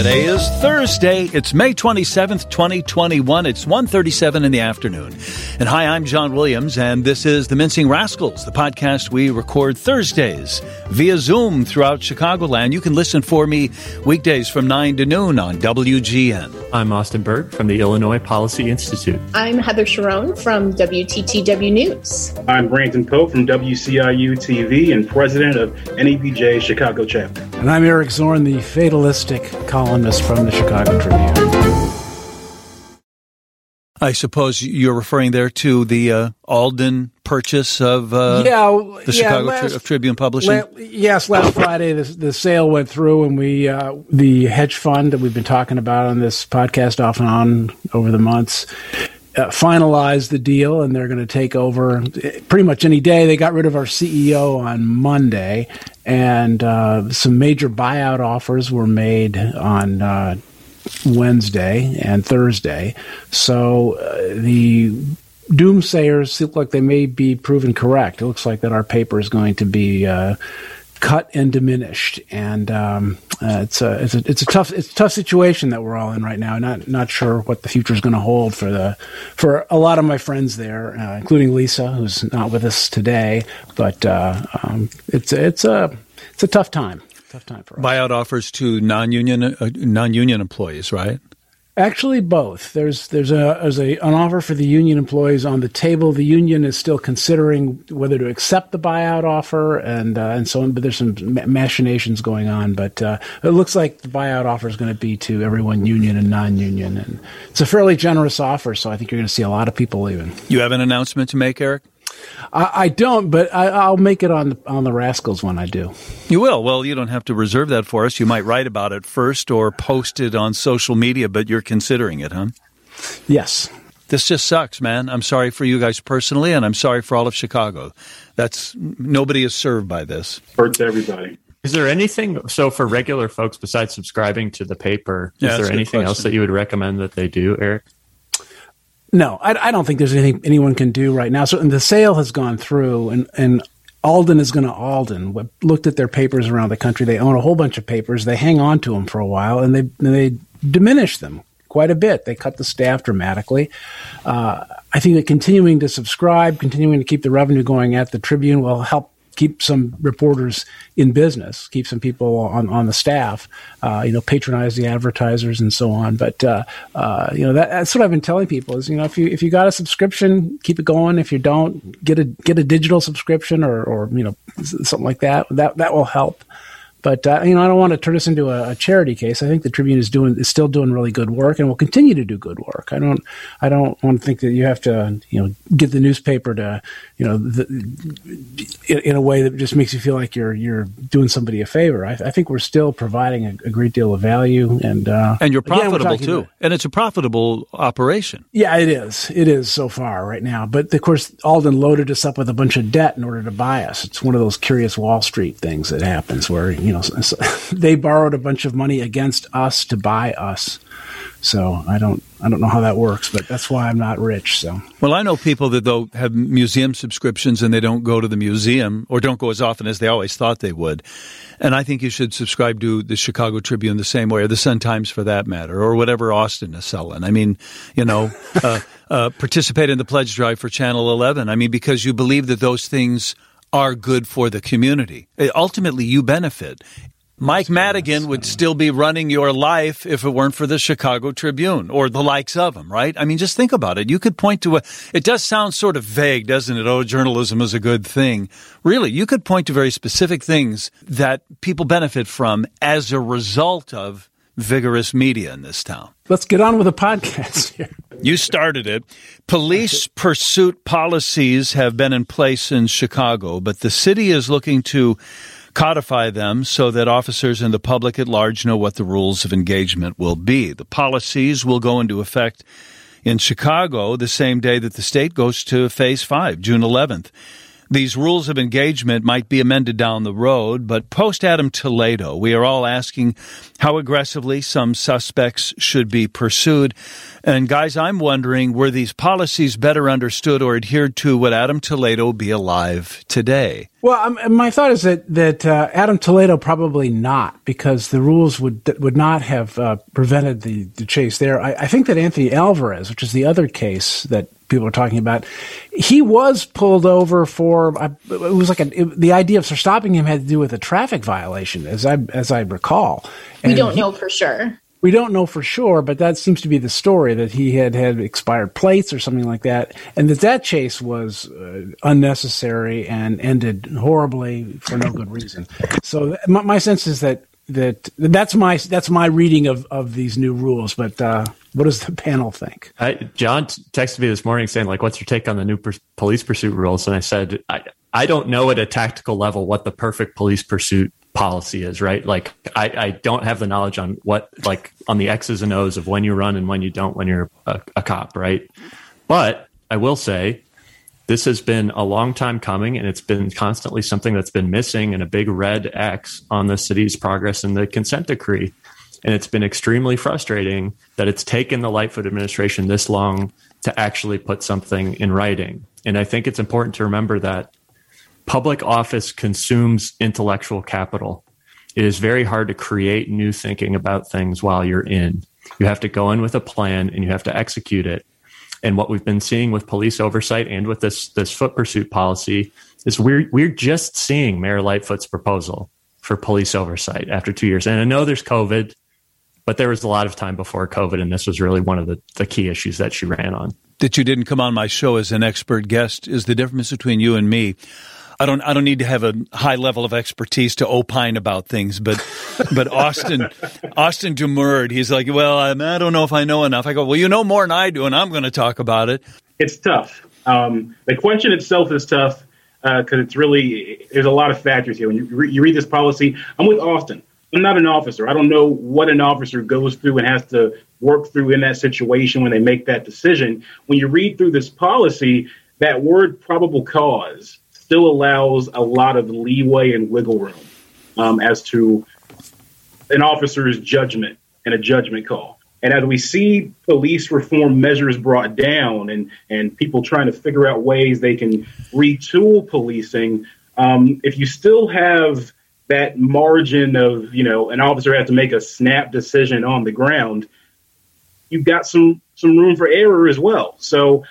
Today is Thursday. It's May 27th, 2021. It's 1:37 in the afternoon. And hi, I'm John Williams, and this is The Mincing Rascals, the podcast we record Thursdays via Zoom throughout Chicagoland. You can listen for me weekdays from 9 to noon on WGN. I'm Austin Berg from the Illinois Policy Institute. I'm Heather Sharon from WTTW News. I'm Brandon Poe from WCIU TV and president of NEPJ Chicago chapter. And I'm Eric Zorn, the fatalistic columnist from the Chicago Tribune. I suppose you're referring there to the Alden purchase of the Chicago Tribune Publishing? Yes, last Friday the sale went through, and we the hedge fund that we've been talking about on this podcast off and on over the months finalized the deal, and they're going to take over pretty much any day. They got rid of our CEO on Monday, and some major buyout offers were made on Wednesday and Thursday. So the doomsayers look like they may be proven correct. It looks like that our paper is going to be cut and diminished, and it's a tough situation that we're all in right now. Not sure what the future is going to hold for a lot of my friends there, including Lisa, who's not with us today. But it's a tough time. Tough time for us. Buyout offers to non-union employees, right? Actually, both. There's an offer for the union employees on the table. The union is still considering whether to accept the buyout offer and so on. But there's some machinations going on. But it looks like the buyout offer is going to be to everyone, union and non-union, and it's a fairly generous offer. So I think you're going to see a lot of people leaving. You have an announcement to make, Eric? I don't, but I'll make it on the Rascals when I do. You will? Well, you don't have to reserve that for us. You might write about it first or post it on social media, but you're considering it, huh? Yes. This just sucks, man. I'm sorry for you guys personally, and I'm sorry for all of Chicago. Nobody is served by this. Hurts everybody. Is there anything, so for regular folks besides subscribing to the paper, is there anything else that you would recommend that they do, Eric? No, I don't think there's anything anyone can do right now. So the sale has gone through, and Alden is going to Alden. We looked at their papers around the country. They own a whole bunch of papers. They hang on to them for a while, and they diminish them quite a bit. They cut the staff dramatically. I think that continuing to subscribe, continuing to keep the revenue going at the Tribune will help keep some reporters in business, keep some people on the staff, patronize the advertisers and so on. But, that's what I've been telling people is, if you got a subscription, keep it going. If you don't, get a digital subscription or something like that. That will help. But, I don't want to turn this into a charity case. I think the Tribune is still doing really good work and will continue to do good work. I don't want to think that you have to, get the newspaper to, in a way that just makes you feel like you're doing somebody a favor. I think we're still providing a great deal of value, and you're profitable too. And it's a profitable operation. Yeah, it is. It is so far right now. But of course, Alden loaded us up with a bunch of debt in order to buy us. It's one of those curious Wall Street things that happens where, they borrowed a bunch of money against us to buy us. So I don't know how that works, but that's why I'm not rich. So well, I know people that though have museum subscriptions and they don't go to the museum or don't go as often as they always thought they would. And I think you should subscribe to the Chicago Tribune the same way, or the Sun-Times for that matter, or whatever Austin is selling. I mean, participate in the pledge drive for Channel 11. I mean, because you believe that those things are good for the community. Ultimately, you benefit. Mike Madigan would still be running your life if it weren't for the Chicago Tribune or the likes of him, right? I mean, just think about it. You could point to it does sound sort of vague, doesn't it? Oh, journalism is a good thing. Really, you could point to very specific things that people benefit from as a result of vigorous media in this town. Let's get on with the podcast here. You started it. Police pursuit policies have been in place in Chicago, but the city is looking to codify them so that officers and the public at large know what the rules of engagement will be. The policies will go into effect in Chicago the same day that the state goes to Phase 5, June 11th. These rules of engagement might be amended down the road, but post Adam Toledo, we are all asking how aggressively some suspects should be pursued. And guys, I'm wondering, were these policies better understood or adhered to would Adam Toledo be alive today? Well, my thought is that Adam Toledo probably not, because the rules would not have prevented the chase there. I think that Anthony Alvarez, which is the other case that people are talking about, he was pulled over for it was like the idea of stopping him had to do with a traffic violation, as I recall. We don't know for sure. We don't know for sure, but that seems to be the story, that he had expired plates or something like that, and that chase was unnecessary and ended horribly for no good reason. So my sense is that's my reading of these new rules. But what does the panel think? John texted me this morning saying, like, what's your take on the new police pursuit rules? And I said, I don't know at a tactical level what the perfect police pursuit policy is, right? Like, I don't have the knowledge on what, like, on the X's and O's of when you run and when you don't when you're a cop, right? But I will say this has been a long time coming, and it's been constantly something that's been missing in a big red X on the city's progress in the consent decree. And it's been extremely frustrating that it's taken the Lightfoot administration this long to actually put something in writing. And I think it's important to remember that public office consumes intellectual capital. It is very hard to create new thinking about things while you're in. You have to go in with a plan and you have to execute it. And what we've been seeing with police oversight and with this foot pursuit policy is we're just seeing Mayor Lightfoot's proposal for police oversight after 2 years. And I know there's COVID, but there was a lot of time before COVID, and this was really one of the key issues that she ran on. That you didn't come on my show as an expert guest is the difference between you and me. I don't need to have a high level of expertise to opine about things, but Austin demurred. He's like, well, I don't know if I know enough. I go, well, you know more than I do, and I'm going to talk about it. It's tough. The question itself is tough because it's really, there's a lot of factors here. When you read this policy, I'm with Austin. I'm not an officer. I don't know what an officer goes through and has to work through in that situation when they make that decision. When you read through this policy, that word probable cause still allows a lot of leeway and wiggle room as to an officer's judgment and a judgment call. And as we see police reform measures brought down and people trying to figure out ways they can retool policing, if you still have that margin of, an officer has to make a snap decision on the ground, you've got some room for error as well. So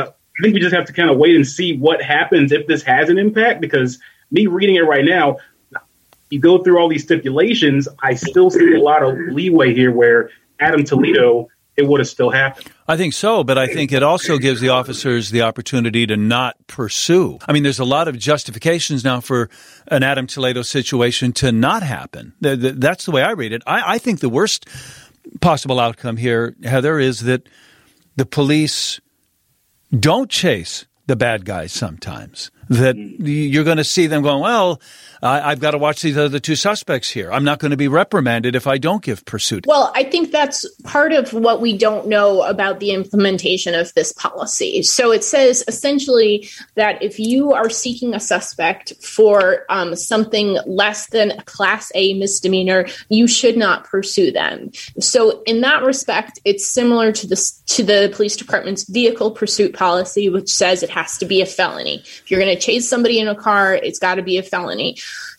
I think we just have to kind of wait and see what happens if this has an impact, because me reading it right now, you go through all these stipulations, I still see a lot of leeway here where Adam Toledo, it would have still happened. I think so, but I think it also gives the officers the opportunity to not pursue. I mean, there's a lot of justifications now for an Adam Toledo situation to not happen. That's the way I read it. I think the worst possible outcome here, Heather, is that the police don't chase the bad guys sometimes. That you're going to see them going, well, I've got to watch these other two suspects here. I'm not going to be reprimanded if I don't give pursuit. Well, I think that's part of what we don't know about the implementation of this policy. So it says essentially that if you are seeking a suspect for something less than a Class A misdemeanor, you should not pursue them. So in that respect, it's similar to the police department's vehicle pursuit policy, which says it has to be a felony. If you're going to chase somebody in a car, it's got to be a felony.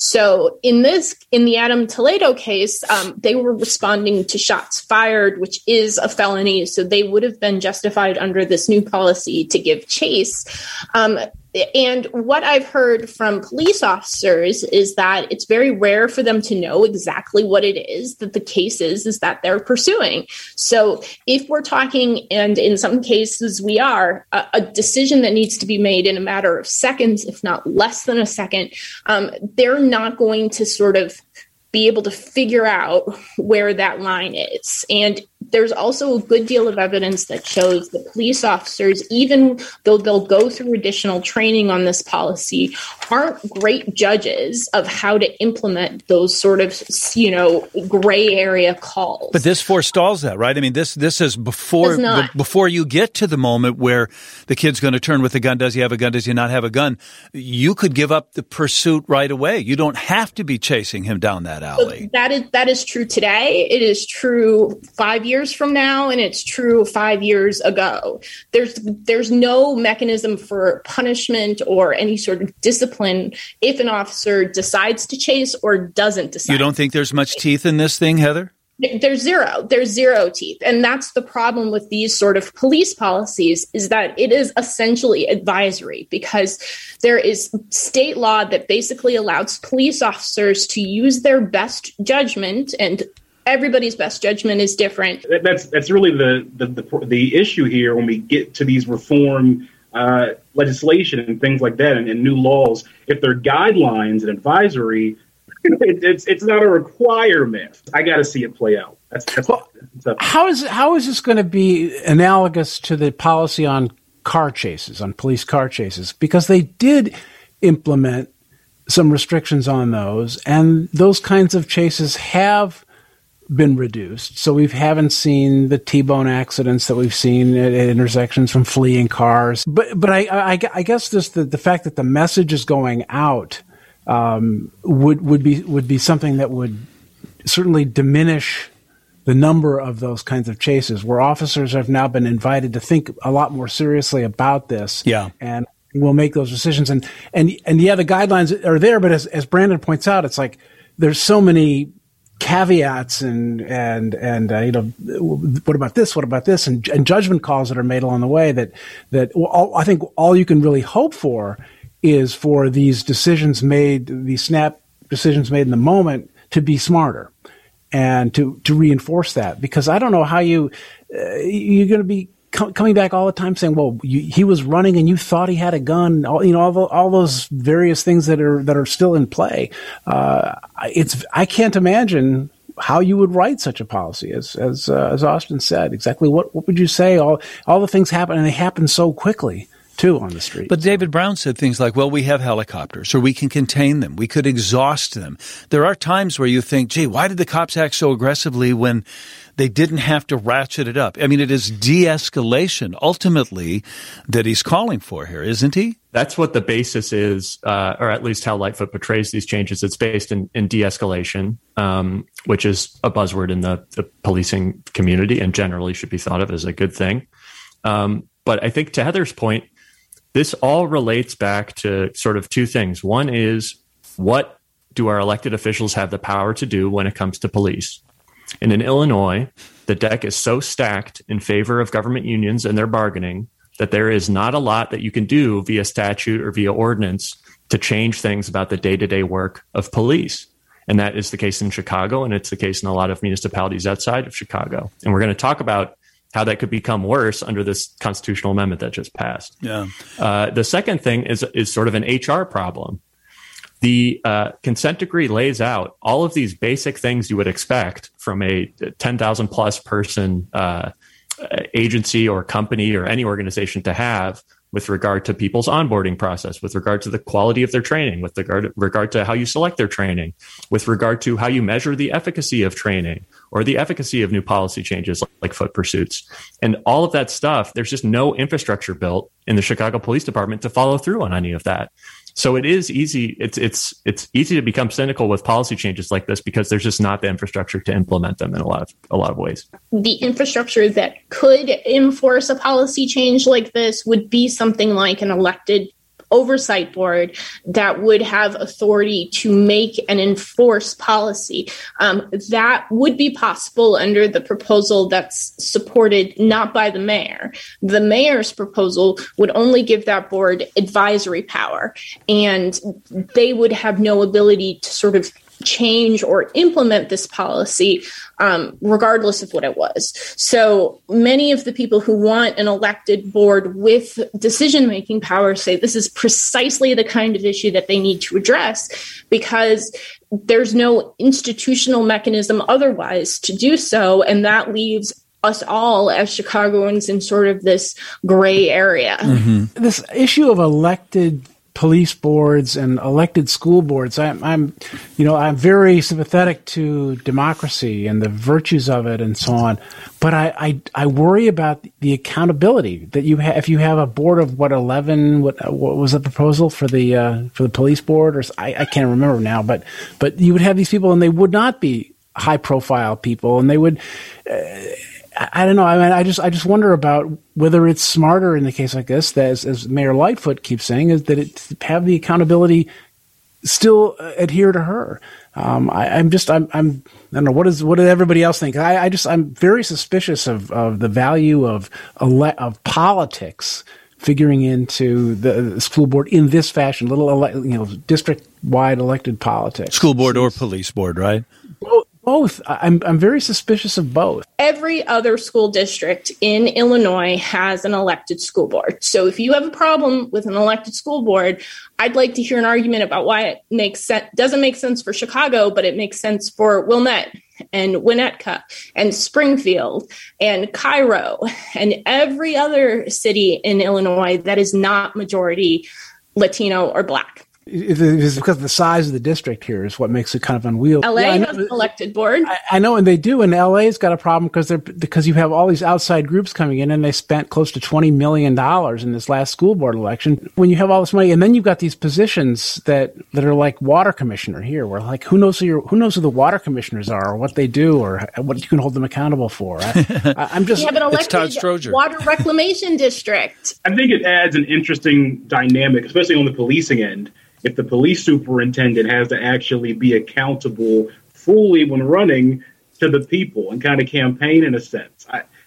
So in the Adam Toledo case, they were responding to shots fired, which is a felony. So they would have been justified under this new policy to give chase. And what I've heard from police officers is that it's very rare for them to know exactly what it is that the case is that they're pursuing. So if we're talking, and in some cases we are, a decision that needs to be made in a matter of seconds, if not less than a second, they're not going to sort of be able to figure out where that line is. And there's also a good deal of evidence that shows that police officers, even though they'll go through additional training on this policy, aren't great judges of how to implement those sort of, gray area calls. But this forestalls that, right? I mean, this is before you get to the moment where the kid's going to turn with a gun. Does he have a gun? Does he not have a gun? You could give up the pursuit right away. You don't have to be chasing him down that alley. So that is true today. It is true 5 years years from now and it's true 5 years ago. There's no mechanism for punishment or any sort of discipline if an officer decides to chase or doesn't decide. You don't think there's much teeth in this thing, Heather? There's zero teeth. And that's the problem with these sort of police policies, is that it is essentially advisory, because there is state law that basically allows police officers to use their best judgment, and everybody's best judgment is different. That's really the issue here when we get to these reform legislation and things like that and new laws. If they're guidelines and advisory, it's not a requirement. I got to see it play out. How is this going to be analogous to the policy on car chases, on police car chases? Because they did implement some restrictions on those, and those kinds of chases have been reduced. So we haven't seen the T-bone accidents that we've seen at intersections from fleeing cars. But I guess just the fact that the message is going out would be something that would certainly diminish the number of those kinds of chases, where officers have now been invited to think a lot more seriously about this. Yeah. And will make those decisions. And yeah, the guidelines are there, but as Brandon points out, it's like there's so many caveats and what about this and judgment calls that are made along the way that I think all you can really hope for is for these decisions made, these snap decisions made in the moment, to be smarter and to reinforce that. Because I don't know how you're going to be coming back all the time saying, well, he was running and you thought he had a gun, all those various things that are still in play. I can't imagine how you would write such a policy, as Austin said. Exactly what would you say? All the things happen, and they happen so quickly too on the street. But David Brown said things like, well, we have helicopters, or we can contain them. We could exhaust them. There are times where you think, gee, why did the cops act so aggressively when they didn't have to ratchet it up? I mean, it is de-escalation ultimately that he's calling for here, isn't he? That's what the basis is, or at least how Lightfoot portrays these changes. It's based in de-escalation, which is a buzzword in the policing community and generally should be thought of as a good thing. But I think to Heather's point, this all relates back to sort of two things. One is, what do our elected officials have the power to do when it comes to police? And in Illinois, the deck is so stacked in favor of government unions and their bargaining that there is not a lot that you can do via statute or via ordinance to change things about the day-to-day work of police. And that is the case in Chicago, and it's the case in a lot of municipalities outside of Chicago. And we're going to talk about how that could become worse under this constitutional amendment that just passed. Yeah. The second thing is sort of an HR problem. The consent decree lays out all of these basic things you would expect from a 10,000 plus person agency or company or any organization to have with regard to people's onboarding process, with regard to the quality of their training, with regard to how you select their training, with regard to how you measure the efficacy of training or the efficacy of new policy changes like foot pursuits. And all of that stuff, there's just no infrastructure built in the Chicago Police Department to follow through on any of that. So it is easy. It's easy to become cynical with policy changes like this because there's just not the infrastructure to implement them in a lot of ways. The infrastructure that could enforce a policy change like this would be something like an elected oversight board that would have authority to make and enforce policy. That would be possible under the proposal that's supported not by the mayor. The mayor's proposal would only give that board advisory power, and they would have no ability to sort of change or implement this policy, regardless of what it was. So many of the people who want an elected board with decision-making power say this is precisely the kind of issue that they need to address, because there's no institutional mechanism otherwise to do so, and that leaves us all as Chicagoans in sort of this gray area. Mm-hmm. This issue of elected police boards and elected school boards, I'm very sympathetic to democracy and the virtues of it and so on, but I worry about the accountability that you have if you have a board of 11. What was the proposal for the police board? Or I can't remember now, but you would have these people and they would not be high profile people, and they would. I don't know. I mean, I just wonder about whether it's smarter in a case like this, that as Mayor Lightfoot keeps saying, is that it have the accountability still adhere to her. I don't know. What does everybody else think? I'm very suspicious of the value of politics figuring into the school board in this fashion, district-wide elected politics. School board or police board, right? Both. I'm very suspicious of both. Every other school district in Illinois has an elected school board. So if you have a problem with an elected school board, I'd like to hear an argument about why it doesn't make sense for Chicago, but it makes sense for Wilmette and Winnetka and Springfield and Cairo and every other city in Illinois that is not majority Latino or Black. It's because the size of the district here is what makes it kind of unwieldy. LA has an elected board. I know, and they do. And LA's got a problem because you have all these outside groups coming in, and they spent close to $20 million in this last school board election. When you have all this money, and then you've got these positions that are like water commissioner here, where like who knows who the water commissioners are, or what they do, or what you can hold them accountable for. I'm just. You have an elected water reclamation district. I think it adds an interesting dynamic, especially on the policing end. If the police superintendent has to actually be accountable fully when running to the people and kind of campaign in a sense.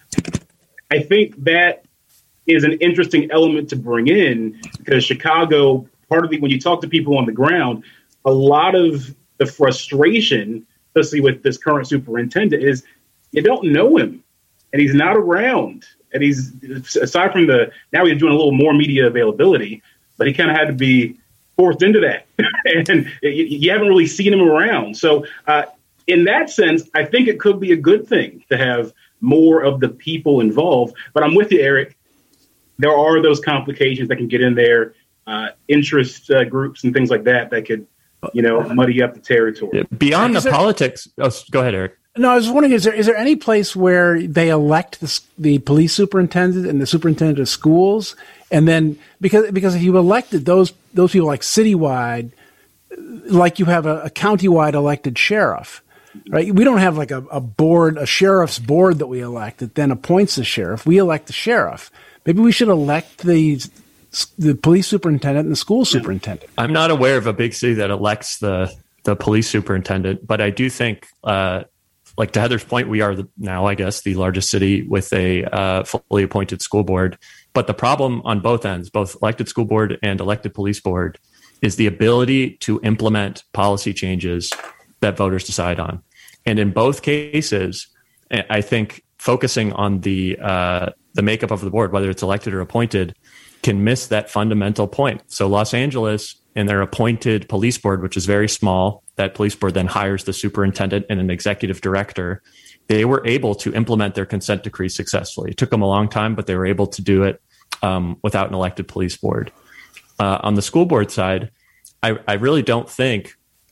I think that is an interesting element to bring in because Chicago, when you talk to people on the ground, a lot of the frustration, especially with this current superintendent, is you don't know him and he's not around. And he's, aside from now he's doing a little more media availability, but he kind of had to be forced into that. And you haven't really seen him around. So in that sense, I think it could be a good thing to have more of the people involved. But I'm with you, Eric. There are those complications that can get in there, interest groups and things like that could, muddy up the territory. Beyond the politics. Oh, go ahead, Eric. No, I was wondering, is there any place where they elect the police superintendent and the superintendent of schools? And then because if you elected those people like citywide, like you have a countywide elected sheriff, right? We don't have like a sheriff's board that we elect that then appoints the sheriff. We elect the sheriff. Maybe we should elect the police superintendent and the school superintendent. I'm not aware of a big city that elects the police superintendent, but I do think, like to Heather's point, we are now, I guess, the largest city with a fully appointed school board. But the problem on both ends, both elected school board and elected police board, is the ability to implement policy changes that voters decide on. And in both cases, I think focusing on the makeup of the board, whether it's elected or appointed, can miss that fundamental point. So Los Angeles, in their appointed police board, which is very small, that police board then hires the superintendent and an executive director. They were able to implement their consent decree successfully. It took them a long time, but they were able to do it without an elected police board. On the school board side, I really don't think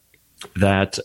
that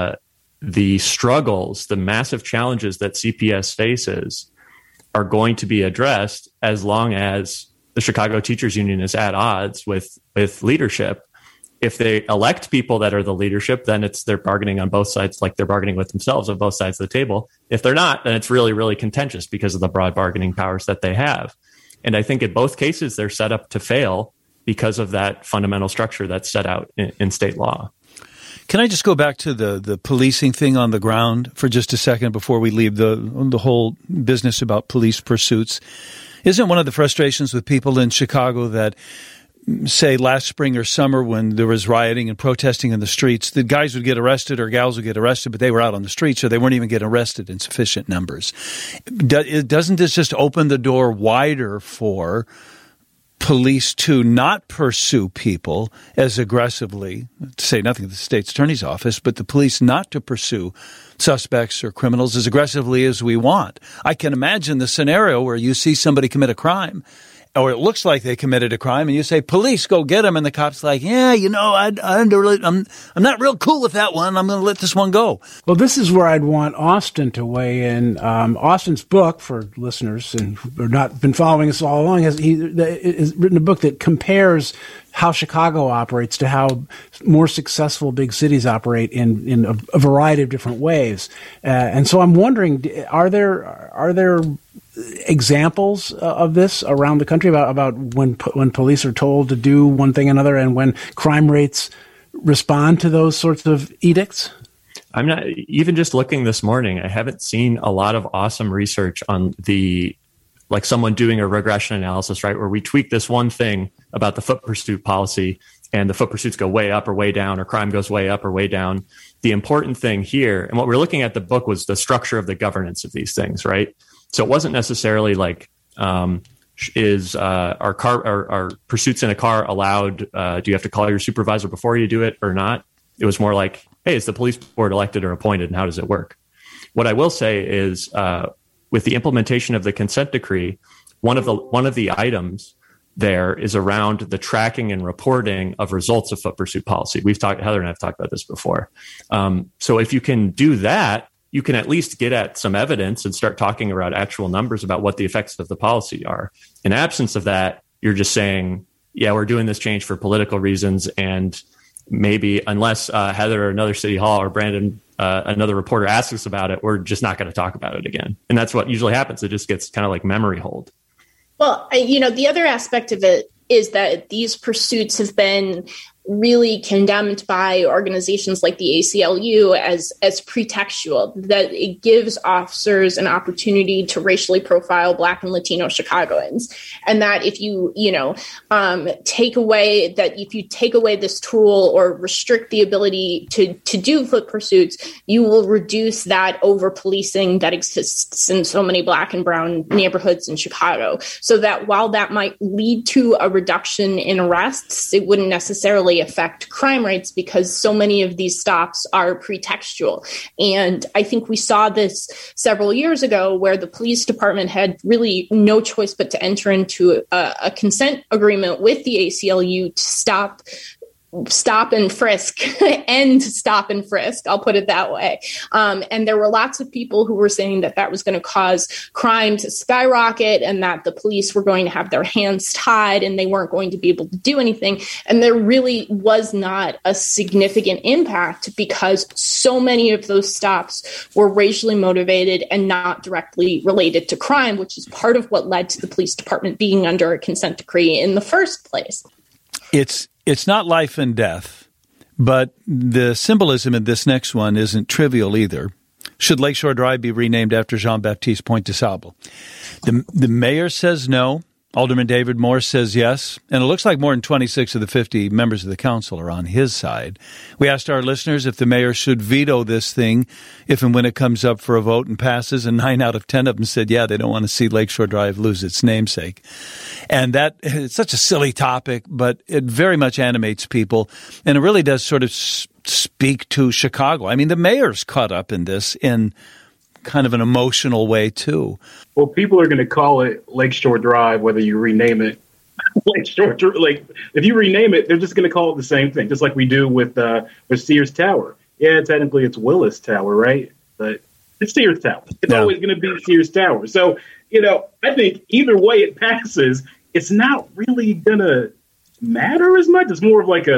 the struggles, the massive challenges that CPS faces are going to be addressed as long as the Chicago Teachers Union is at odds with leadership. If they elect people that are the leadership, then they're bargaining on both sides, like they're bargaining with themselves on both sides of the table. If they're not, then it's really, really contentious because of the broad bargaining powers that they have. And I think in both cases, they're set up to fail because of that fundamental structure that's set out in state law. Can I just go back to the policing thing on the ground for just a second before we leave the whole business about police pursuits? Isn't one of the frustrations with people in Chicago that, say, last spring or summer when there was rioting and protesting in the streets, the guys would get arrested or gals would get arrested, but they were out on the streets, so they weren't even getting arrested in sufficient numbers. Doesn't this just open the door wider for police to not pursue people as aggressively, to say nothing of the state's attorney's office, but the police not to pursue suspects or criminals as aggressively as we want? I can imagine the scenario where you see somebody commit a crime, or it looks like they committed a crime, and you say, police, go get them. And the cop's like, yeah, I'm not real cool with that one. I'm going to let this one go. Well, this is where I'd want Austin to weigh in. Austin's book, for listeners who have not been following us all along, has written a book that compares how Chicago operates to how more successful big cities operate in a variety of different ways. And so I'm wondering, are there Are there examples of this around the country about when police are told to do one thing or another, and when crime rates respond to those sorts of edicts? I'm not even just looking this morning. I haven't seen a lot of awesome research on like someone doing a regression analysis, right? Where we tweak this one thing about the foot pursuit policy and the foot pursuits go way up or way down, or crime goes way up or way down. The important thing here, and what we're looking at the book, was the structure of the governance of these things, right? So it wasn't necessarily like, are pursuits in a car allowed? Do you have to call your supervisor before you do it or not? It was more like, hey, is the police board elected or appointed, and how does it work? What I will say is, with the implementation of the consent decree, one of the items there is around the tracking and reporting of results of foot pursuit policy. Heather and I have talked about this before. So if you can do that, you can at least get at some evidence and start talking about actual numbers about what the effects of the policy are. In absence of that, you're just saying, yeah, we're doing this change for political reasons, and maybe unless Heather or another city hall or Brandon, another reporter asks us about it, we're just not going to talk about it again. And that's what usually happens. It just gets kind of like memory hold. Well, the other aspect of it is that these pursuits have been really condemned by organizations like the ACLU as pretextual, that it gives officers an opportunity to racially profile Black and Latino Chicagoans. And that if you take away this tool or restrict the ability to do foot pursuits, you will reduce that over policing that exists in so many Black and brown neighborhoods in Chicago. So that while that might lead to a reduction in arrests, it wouldn't necessarily affect crime rates, because so many of these stops are pretextual. And I think we saw this several years ago, where the police department had really no choice but to enter into a consent agreement with the ACLU to stop and frisk and stop and frisk. I'll put it that way. And there were lots of people who were saying that was going to cause crime to skyrocket, and that the police were going to have their hands tied and they weren't going to be able to do anything. And there really was not a significant impact, because so many of those stops were racially motivated and not directly related to crime, which is part of what led to the police department being under a consent decree in the first place. It's not life and death, but the symbolism in this next one isn't trivial either. Should Lakeshore Drive be renamed after Jean-Baptiste Point de Sable? The mayor says no. Alderman David Moore says yes. And it looks like more than 26 of the 50 members of the council are on his side. We asked our listeners if the mayor should veto this thing if and when it comes up for a vote and passes, and 9 out of 10 of them said, yeah, they don't want to see Lakeshore Drive lose its namesake. And it's such a silly topic, but it very much animates people. And it really does sort of speak to Chicago. I mean, the mayor's caught up in this in kind of an emotional way too. Well, people are going to call it Lakeshore Drive, whether you rename it Lakeshore. Like, if you rename it, they're just going to call it the same thing, just like we do with Sears Tower. Yeah, technically it's Willis Tower, right? But it's Sears Tower. It's always going to be Sears Tower. So, I think either way it passes, it's not really going to matter as much. It's more of like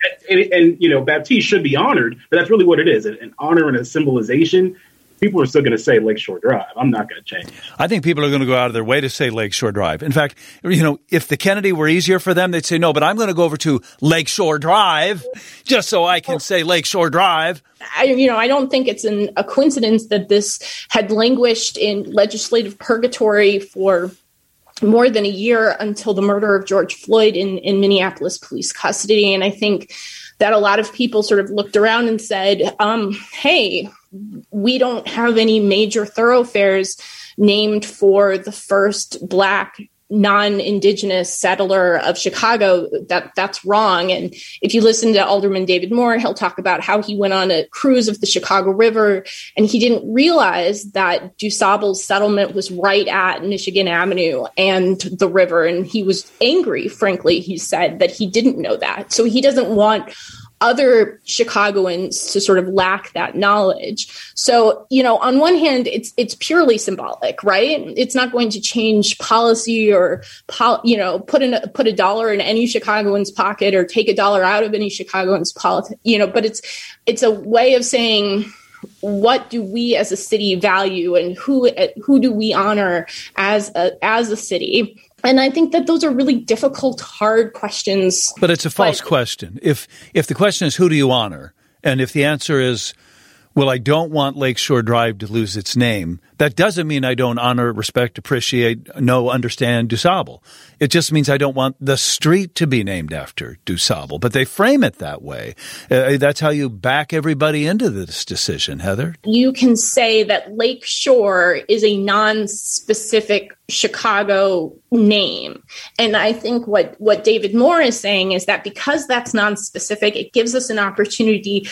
and Baptiste should be honored, but that's really what it is, an honor and a symbolization. People are still going to say Lakeshore Drive. I'm not going to change. I think people are going to go out of their way to say Lakeshore Drive. In fact, if the Kennedy were easier for them, they'd say, no, but I'm going to go over to Lakeshore Drive just so I can say Lakeshore Drive. I don't think it's a coincidence that this had languished in legislative purgatory for more than a year until the murder of George Floyd in Minneapolis police custody. And I think that a lot of people sort of looked around and said, hey, we don't have any major thoroughfares named for the first Black non-Indigenous settler of Chicago. That's wrong. And if you listen to Alderman David Moore, he'll talk about how he went on a cruise of the Chicago River, and he didn't realize that DuSable's settlement was right at Michigan Avenue and the river. And he was angry, frankly, he said, that he didn't know that. So he doesn't want other Chicagoans to sort of lack that knowledge. So, on one hand, it's purely symbolic, right? It's not going to change policy or, put a dollar in any Chicagoan's pocket or take a dollar out of any Chicagoan's pocket, but it's a way of saying, what do we as a city value, and who do we honor as a city? And I think that those are really difficult, hard questions. But it's a false question. If the question is, who do you honor? And if the answer is, well, I don't want Lakeshore Drive to lose its name, that doesn't mean I don't honor, respect, appreciate, know, understand DuSable. It just means I don't want the street to be named after DuSable. But they frame it that way. That's how you back everybody into this decision, Heather. You can say that Lakeshore is a non-specific Chicago name. And I think what David Moore is saying is that because that's non-specific, it gives us an opportunity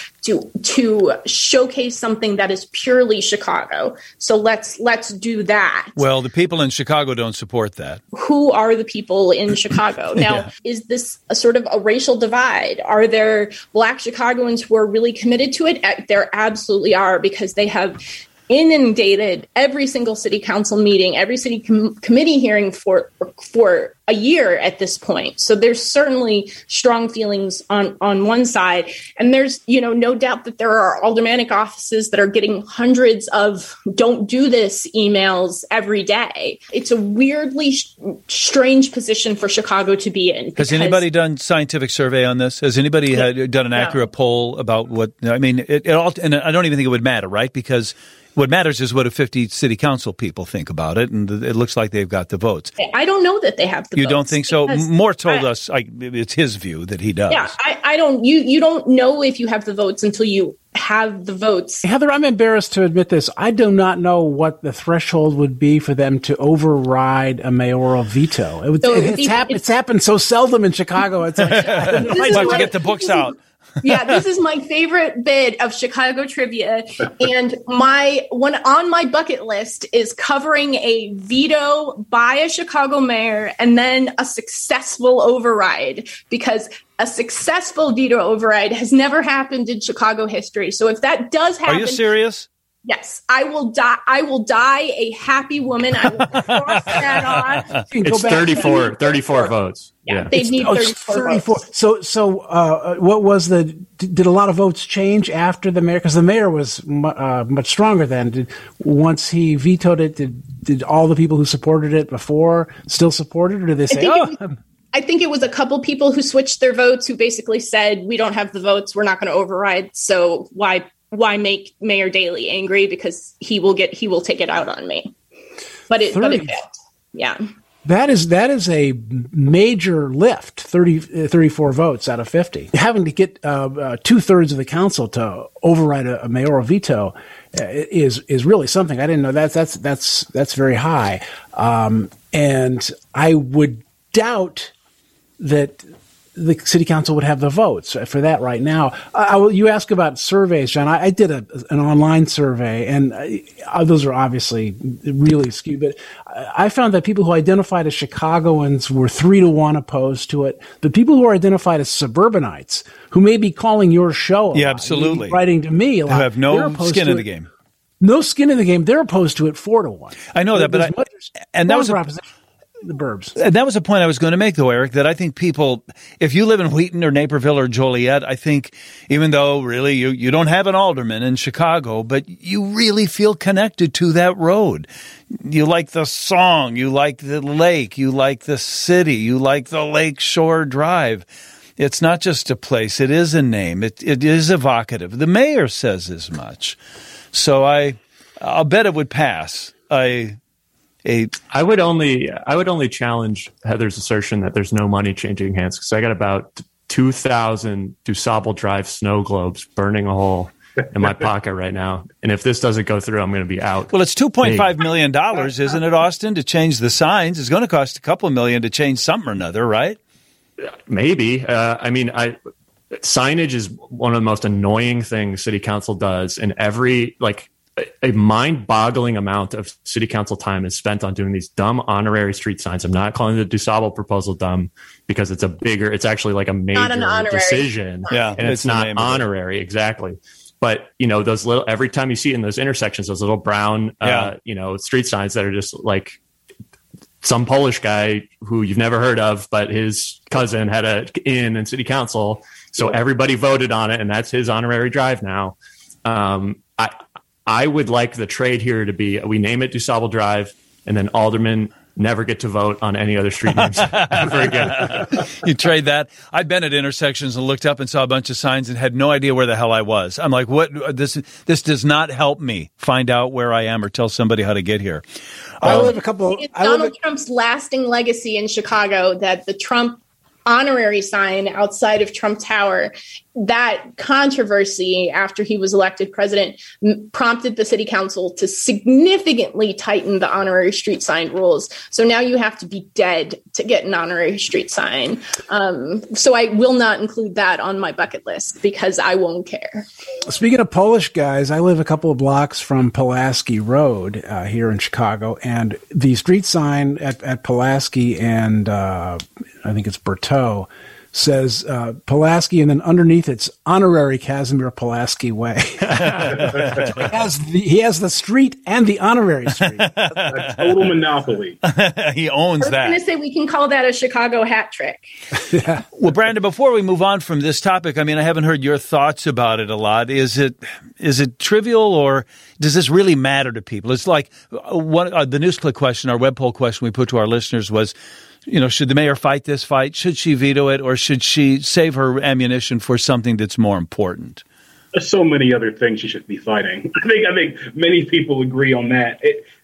to showcase something that is purely Chicago. So let's do that. Well, the people in Chicago don't support that. Who are the people in Chicago? Now, Is this a sort of a racial divide? Are there Black Chicagoans who are really committed to it? There absolutely are, because they have inundated every single city council meeting, every city committee hearing for a year at this point. So there's certainly strong feelings on one side. And there's, no doubt that there are aldermanic offices that are getting hundreds of don't do this emails every day. It's a weirdly strange position for Chicago to be in. Has anybody done scientific survey on this? Has anybody done an accurate poll about what, I mean, it all, and I don't even think it would matter, right? Because what matters is what do 50 city council people think about it, and it looks like they've got the votes. I don't know that they have the votes. You don't think so? Moore told us it's his view that he does. Yeah, I don't. You don't know if you have the votes until you have the votes. Heather, I'm embarrassed to admit this. I do not know what the threshold would be for them to override a mayoral veto. It's happened so seldom in Chicago. It's like, I don't know. I'd like to get the books out. Yeah, this is my favorite bit of Chicago trivia, and on my bucket list is covering a veto by a Chicago mayor and then a successful override, because a successful veto override has never happened in Chicago history. So if that does happen, are you serious? Yes, I will die. I will die a happy woman. I will cross that off. It's 34 votes. Yeah, they need 34 votes. So, what was did a lot of votes change after the mayor? Because the mayor was much stronger then. Once he vetoed it, did all the people who supported it before still support it, or did they say, I think it was a couple people who switched their votes, who basically said, we don't have the votes, we're not going to override, so why make Mayor Daley angry, because he will take it out on me. But it did. Yeah. That is a major lift, 34 votes out of 50. Having to get 2/3 of the council to override a mayoral veto is really something. I didn't know that's very high. And I would doubt that the city council would have the votes for that right now. You ask about surveys, John. I did an online survey, and those are obviously really skewed. But I found that people who identified as Chicagoans were 3-1 opposed to it. The people who are identified as suburbanites, who may be calling your show, absolutely, writing to me, who have no skin in the game. No skin in the game. They're opposed to it 4-1. I know that, but that was the burbs. And that was a point I was going to make, though, Eric, that I think people, if you live in Wheaton or Naperville or Joliet, I think even though really you don't have an alderman in Chicago, but you really feel connected to that road. You like the song, you like the lake, you like the city, you like the Lakeshore Drive. It's not just a place, it is a name. It is evocative. The mayor says as much. So I'll bet it would pass. I would only challenge Heather's assertion that there's no money changing hands, because I got about 2,000 DuSable Drive snow globes burning a hole in my pocket right now. And if this doesn't go through, I'm going to be out. Well, it's $2.5 million, isn't it, Austin, to change the signs? It's going to cost a couple of million to change something or another, right? Maybe. Signage is one of the most annoying things city council does, and a mind-boggling amount of city council time is spent on doing these dumb honorary street signs. I'm not calling the DuSable proposal dumb, because it's actually like a major decision. Yeah, and it's not honorary. Exactly. But, those little, every time you see it in those intersections, those little brown, street signs that are just like some Polish guy who you've never heard of, but his cousin had an inn in city council. So everybody voted on it, and that's his honorary drive now. I would like the trade here to be, we name it DuSable Drive, and then aldermen never get to vote on any other street names ever again. You trade that. I've been at intersections and looked up and saw a bunch of signs and had no idea where the hell I was. I'm like, what? This does not help me find out where I am or tell somebody how to get here. It's Donald Trump's lasting legacy in Chicago that the Trump honorary sign outside of Trump Tower, that controversy after he was elected president prompted the city council to significantly tighten the honorary street sign rules. So now you have to be dead to get an honorary street sign. So I will not include that on my bucket list because I won't care. Speaking of Polish guys, I live a couple of blocks from Pulaski Road here in Chicago, and the street sign at Pulaski and I think it's Berteau says Pulaski, and then underneath it's Honorary Casimir Pulaski Way. He has the street and the honorary street. A total monopoly. He owns that. I was going to say we can call that a Chicago hat trick. Yeah. Well, Brandon, before we move on from this topic, I mean, I haven't heard your thoughts about it a lot. Is it trivial, or does this really matter to people? It's like the NewsClick question, our web poll question we put to our listeners was, should the mayor fight this fight? Should she veto it, or should she save her ammunition for something that's more important? There's so many other things she should be fighting. I think many people agree on that.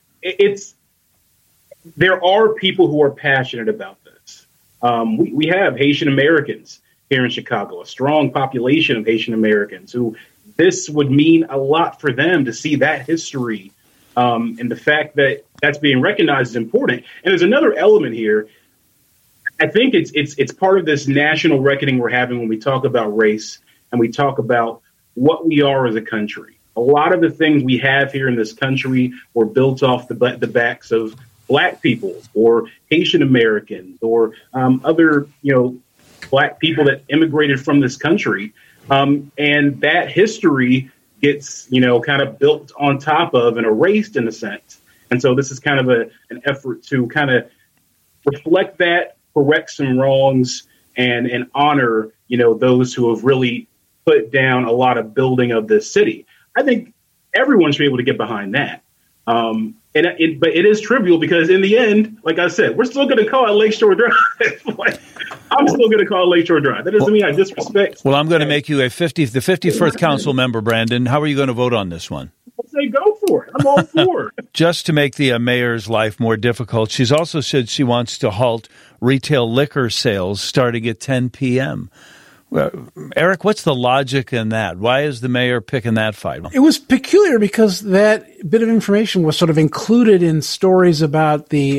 There are people who are passionate about this. We have Haitian Americans here in Chicago, a strong population of Haitian Americans who this would mean a lot for them to see that history. And the fact that that's being recognized is important. And there's another element here. I think it's part of this national reckoning we're having when we talk about race and we talk about what we are as a country. A lot of the things we have here in this country were built off the backs of Black people or Haitian Americans or other, Black people that immigrated from this country. And that history gets, kind of built on top of and erased in a sense. And so this is kind of an effort to kind of reflect that, correct some wrongs, and honor, those who have really put down a lot of building of this city. I think everyone should be able to get behind that. But it is trivial because in the end, like I said, we're still going to call it Lakeshore Drive. I'm still going to call it Lakeshore Drive. That doesn't mean I disrespect. Well, I'm going to make you the 51st council member, Brandon. How are you going to vote on this one? I'll say go for it. I'm all for it. Just to make the mayor's life more difficult, she's also said she wants to halt retail liquor sales starting at 10 p.m. Eric, what's the logic in that? Why is the mayor picking that fight? It was peculiar because that bit of information was sort of included in stories about the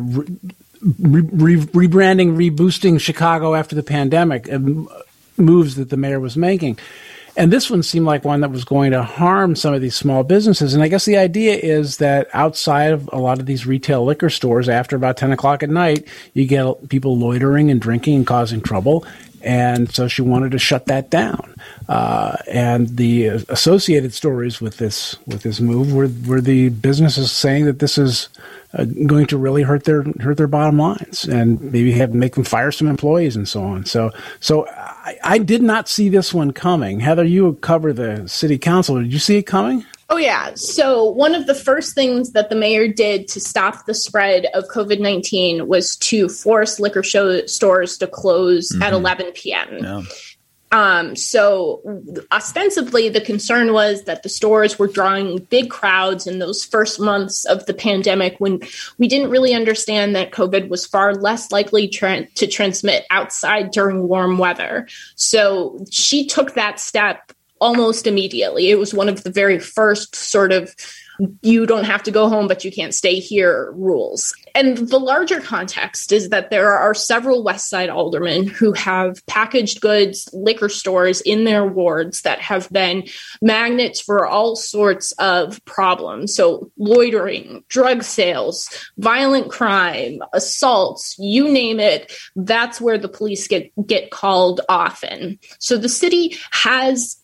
rebranding, reboosting Chicago after the pandemic, moves that the mayor was making. And this one seemed like one that was going to harm some of these small businesses. And I guess the idea is that outside of a lot of these retail liquor stores, after about 10 o'clock at night, you get people loitering and drinking and causing trouble. And so she wanted to shut that down. And the associated stories with this move were the businesses saying that this is going to really hurt their bottom lines and maybe make them fire some employees and so on. So I did not see this one coming. Heather, you cover the city council. Did you see it coming? Oh, yeah. So one of the first things that the mayor did to stop the spread of COVID-19 was to force liquor stores to close at 11 p.m. Yeah. So ostensibly, the concern was that the stores were drawing big crowds in those first months of the pandemic when we didn't really understand that COVID was far less likely to transmit outside during warm weather. So she took that step almost immediately. It was one of the very first sort of you don't have to go home, but you can't stay here rules. And the larger context is that there are several West Side aldermen who have packaged goods, liquor stores in their wards that have been magnets for all sorts of problems. So loitering, drug sales, violent crime, assaults, you name it, that's where the police get called often. So the city has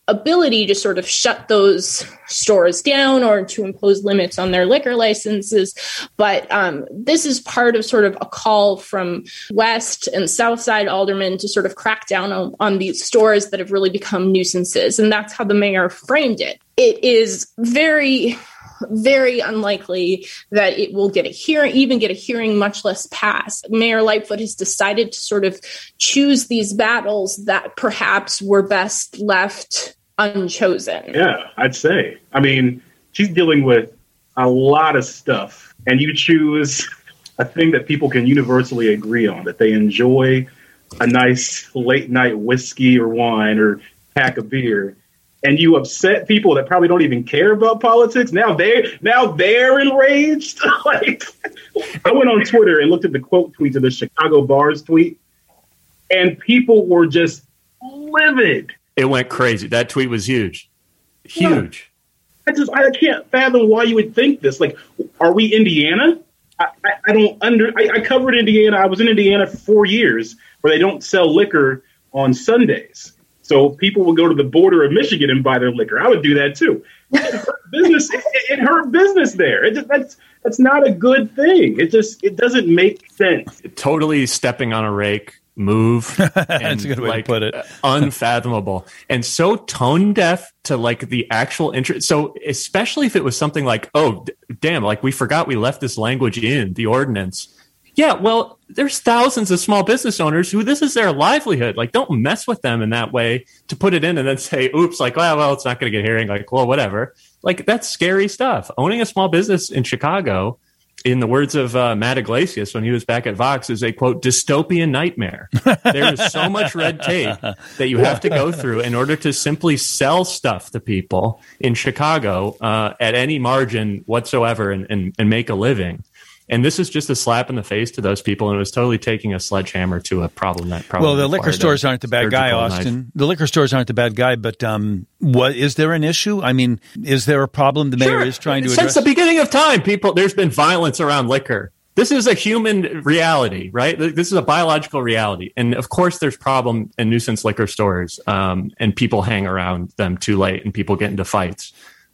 ability to sort of shut those stores down or to impose limits on their liquor licenses. But this is part of sort of a call from West and South Side aldermen to sort of crack down on these stores that have really become nuisances. And that's how the mayor framed it. It is very, very unlikely that it will get a hearing, much less pass. Mayor Lightfoot has decided to sort of choose these battles that perhaps were best left unchosen. Yeah, I'd say. I mean, she's dealing with a lot of stuff, and you choose a thing that people can universally agree on, that they enjoy a nice late night whiskey or wine or pack of beer, and you upset people that probably don't even care about politics. Now they're enraged. Like, I went on Twitter and looked at the quote tweets of the Chicago Bars tweet, and people were just livid. It went crazy. That tweet was huge. Huge. Yeah. I can't fathom why you would think this. Like, are we Indiana? I covered Indiana. I was in Indiana for 4 years where they don't sell liquor on Sundays. So people would go to the border of Michigan and buy their liquor. I would do that too. It hurt business there. That's not a good thing. It doesn't make sense. Totally stepping on a rake move. That's a good way to put it. Unfathomable. And so tone deaf to like the actual interest. So especially if it was something like, oh, damn, like we forgot we left this language in the ordinance. Yeah, well, there's thousands of small business owners who this is their livelihood. Like, don't mess with them in that way to put it in and then say, oops, like, well, it's not going to get hearing. Like, well, whatever. Like, that's scary stuff. Owning a small business in Chicago, in the words of Matt Iglesias when he was back at Vox, is a, quote, dystopian nightmare. There is so much red tape that you have to go through in order to simply sell stuff to people in Chicago at any margin whatsoever and make a living. And this is just a slap in the face to those people, and it was totally taking a sledgehammer to a problem that probably. Well, the liquor stores aren't the bad guy, Austin. The liquor stores aren't the bad guy, but what is there an issue? I mean, is there a problem the mayor is trying to address? Since the beginning of time, there's been violence around liquor. This is a human reality, right? This is a biological reality, and of course, there's problem and nuisance liquor stores, and people hang around them too late, and people get into fights.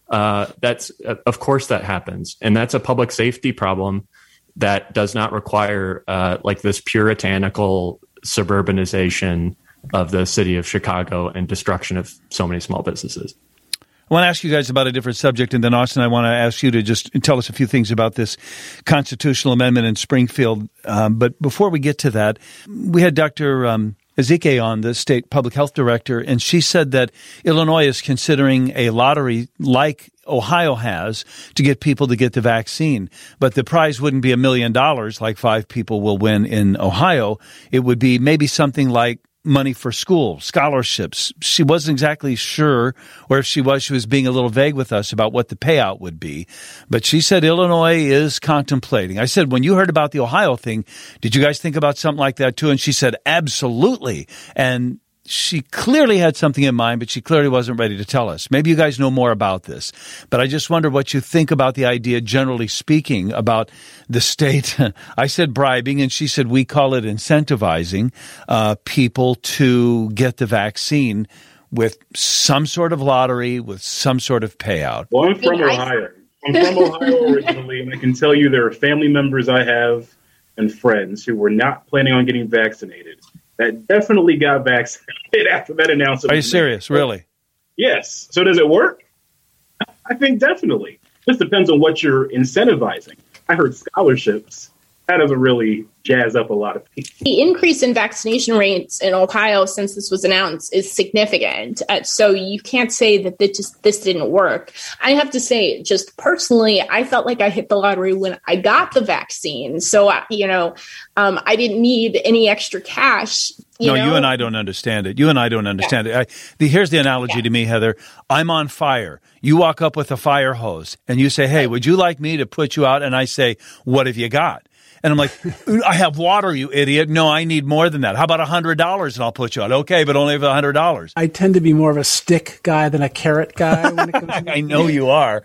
Of course, that happens, and that's a public safety problem that does not require like this puritanical suburbanization of the city of Chicago and destruction of so many small businesses. I want to ask you guys about a different subject, and then, Austin, I want to ask you to just tell us a few things about this constitutional amendment in Springfield. But before we get to that, we had Dr. Ezike on, the state public health director, and she said that Illinois is considering a lottery like Ohio has to get people to get the vaccine. But the prize wouldn't be $1 million like 5 people will win in Ohio. It would be maybe something like money for school, scholarships. She wasn't exactly sure, or if she was being a little vague with us about what the payout would be. But she said Illinois is contemplating. I said, when you heard about the Ohio thing, did you guys think about something like that too? And she said, absolutely. And she clearly had something in mind, but she clearly wasn't ready to tell us. Maybe you guys know more about this, but I just wonder what you think about the idea, generally speaking, about the state. I said bribing, and she said we call it incentivizing people to get the vaccine with some sort of lottery, with some sort of payout. Well, I'm from Ohio. I'm from Ohio originally, and I can tell you there are family members I have and friends who were not planning on getting vaccinated that definitely got vaccinated after that announcement. Are you serious? Really? Yes. So does it work? I think definitely. Just depends on what you're incentivizing. I heard scholarships. That doesn't really jazz up a lot of people. The increase in vaccination rates in Ohio since this was announced is significant. So you can't say that this didn't work. I have to say, just personally, I felt like I hit the lottery when I got the vaccine. So, I didn't need any extra cash. You and I don't understand it. You and I don't understand it. Here's the analogy to me, Heather. I'm on fire. You walk up with a fire hose and you say, hey, would you like me to put you out? And I say, what have you got? And I'm like, I have water, you idiot. No, I need more than that. How about $100 and I'll put you out? Okay, but only for $100. I tend to be more of a stick guy than a carrot guy when it comes to I know you are.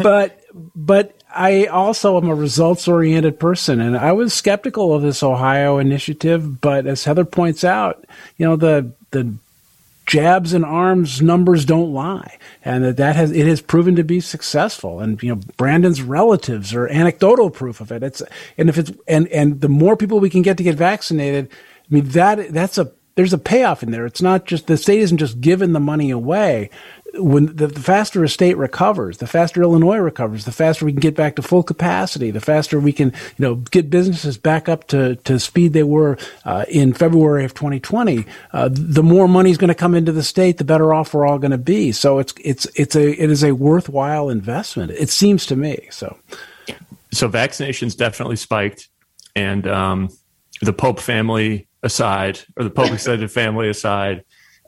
But I also am a results-oriented person, and I was skeptical of this Ohio initiative. But as Heather points out, the jabs and arms numbers don't lie, and it has proven to be successful. And Brandon's relatives are anecdotal proof of it. And the more people we can get vaccinated, I mean there's a payoff in there. It's not just the state isn't just giving the money away. When the faster a state recovers, the faster Illinois recovers, the faster we can get back to full capacity, the faster we can, get businesses back up to speed they were in February of 2020. The more money is going to come into the state, the better off we're all going to be. So it is a worthwhile investment. It seems to me. So vaccinations definitely spiked, and the Pope family aside, or the Pope extended family aside,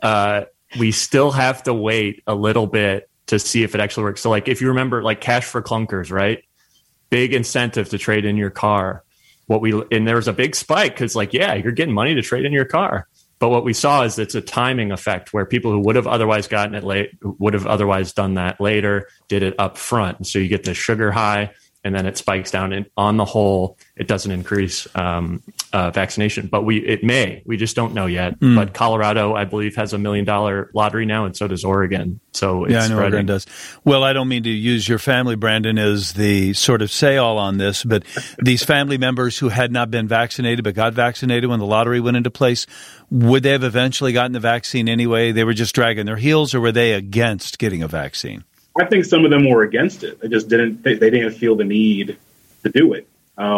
we still have to wait a little bit to see if it actually works. So like, if you remember, like cash for clunkers, right? Big incentive to trade in your car. And there was a big spike because you're getting money to trade in your car. But what we saw is it's a timing effect where people who would have otherwise gotten it late, would have otherwise done that later, did it up front. And so you get the sugar high, and then it spikes down. And on the whole, it doesn't increase vaccination, but we just don't know yet. But Colorado, I believe, has $1 million lottery now, and so does Oregon. So it's I know Oregon does. Well, I don't mean to use your family, Brandon, as the sort of say-all on this, but these family members who had not been vaccinated but got vaccinated when the lottery went into place, would they have eventually gotten the vaccine anyway? They were just dragging their heels, or were they against getting a vaccine? I think some of them were against it. They just didn't feel the need to do it.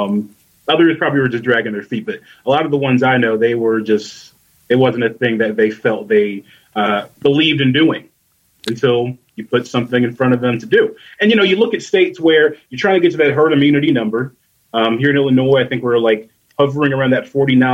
Others probably were just dragging their feet, but a lot of the ones I know, it wasn't a thing that they felt they believed in doing until you put something in front of them to do. And, you look at states where you're trying to get to that herd immunity number. Here in Illinois, I think we're hovering around that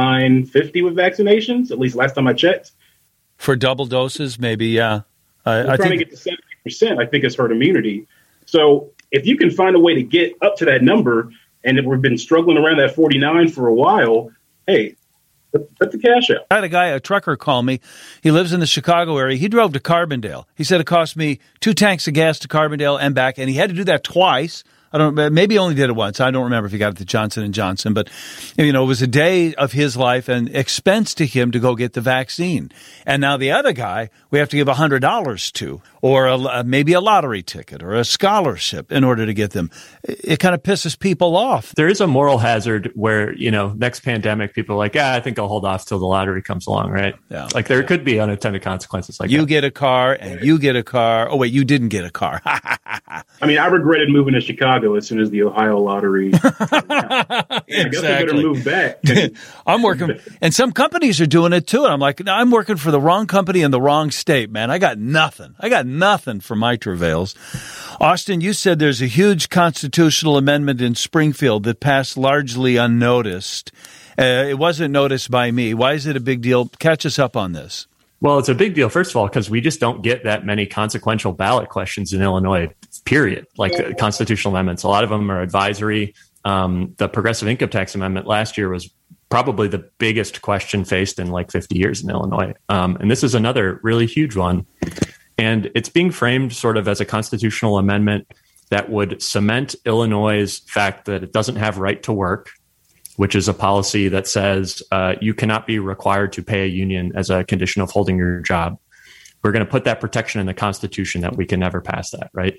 49-50 with vaccinations, at least last time I checked. For double doses, maybe, yeah. I think to get to 70%, I think, is herd immunity. So if you can find a way to get up to that number, and if we've been struggling around that 49 for a while, hey, put the cash out. I had a trucker call me. He lives in the Chicago area. He drove to Carbondale. He said it cost me 2 tanks of gas to Carbondale and back, and he had to do that twice. Maybe he only did it once. I don't remember if he got it to Johnson & Johnson, but, it was a day of his life and expense to him to go get the vaccine. And now the other guy, we have to give $100 to, or maybe a lottery ticket or a scholarship in order to get them. It kind of pisses people off. There is a moral hazard where, next pandemic, people are like, I think I'll hold off till the lottery comes along, right? Yeah. There could be unintended consequences like you that. Get a car and you get a car. Oh, wait, you didn't get a car. I mean, I regretted moving to Chicago as soon as the Ohio lottery. I guess I better move back. I'm working, and some companies are doing it too. And I'm like, no, I'm working for the wrong company in the wrong state, man. I got nothing for my travails. Austin, you said there's a huge constitutional amendment in Springfield that passed largely unnoticed. It wasn't noticed by me. Why is it a big deal? Catch us up on this. Well, it's a big deal, first of all, because we just don't get that many consequential ballot questions in Illinois, period, like constitutional amendments. A lot of them are advisory. The progressive income tax amendment last year was probably the biggest question faced in 50 years in Illinois. And this is another really huge one. And it's being framed sort of as a constitutional amendment that would cement Illinois' fact that it doesn't have right to work, which is a policy that says you cannot be required to pay a union as a condition of holding your job. We're going to put that protection in the Constitution that we can never pass that, right?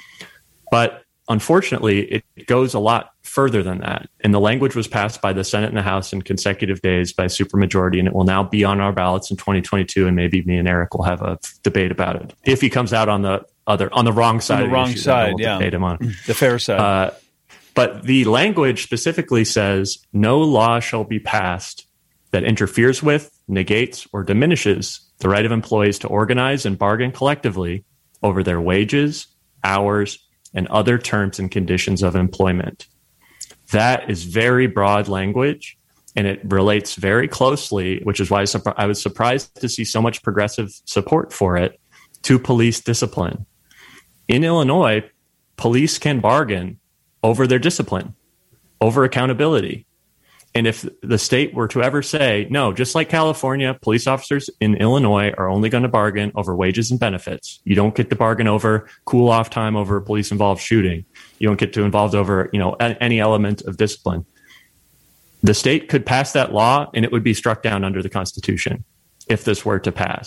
But unfortunately, it goes a lot further than that. And the language was passed by the Senate and the House in consecutive days by supermajority, and it will now be on our ballots in 2022. And maybe me and Eric will have a debate about it if he comes out on the wrong side. On the wrong side, yeah, debate him on the fair side. But the language specifically says no law shall be passed that interferes with, negates, or diminishes the right of employees to organize and bargain collectively over their wages, hours, and other terms and conditions of employment. That is very broad language, and it relates very closely, which is why I was surprised to see so much progressive support for it, to police discipline. In Illinois, police can bargain over their discipline, over accountability. And if the state were to ever say, no, just like California, police officers in Illinois are only going to bargain over wages and benefits. You don't get to bargain over cool off time over police-involved shooting. You don't get to involved over, any element of discipline. The state could pass that law and it would be struck down under the Constitution if this were to pass.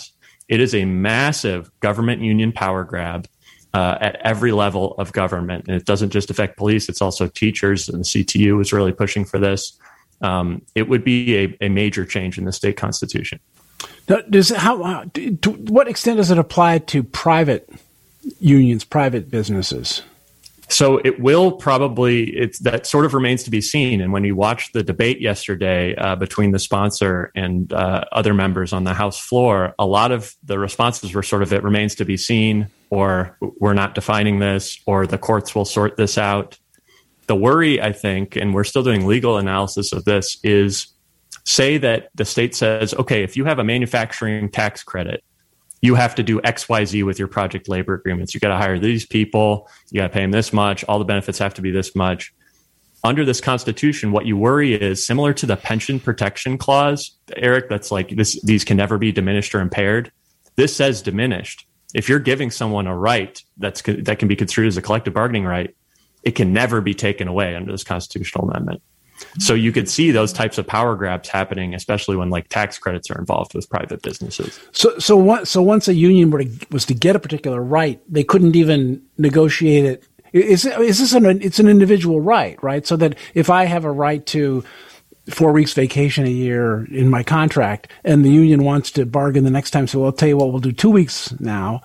It is a massive government union power grab at every level of government. And it doesn't just affect police, it's also teachers, and the CTU is really pushing for this. It would be a major change in the state constitution. Now, to what extent does it apply to private unions, private businesses? So it will probably, that sort of remains to be seen. And when you watched the debate yesterday between the sponsor and other members on the House floor, a lot of the responses were sort of, it remains to be seen, or we're not defining this, or the courts will sort this out. The worry, I think, and we're still doing legal analysis of this, is say that the state says, okay, if you have a manufacturing tax credit, you have to do X, Y, Z with your project labor agreements. You got to hire these people. You got to pay them this much. All the benefits have to be this much. Under this Constitution, what you worry is similar to the pension protection clause, Eric, that's like this, these can never be diminished or impaired. This says diminished. If you're giving someone a right that can be construed as a collective bargaining right, it can never be taken away under this constitutional amendment. So you could see those types of power grabs happening, especially when like tax credits are involved with private businesses. So once a union was to get a particular right, they couldn't even negotiate it. It's an individual right? So that if I have a right to 4 weeks vacation a year in my contract, and the union wants to bargain the next time, so I'll tell you what, we'll do 2 weeks now.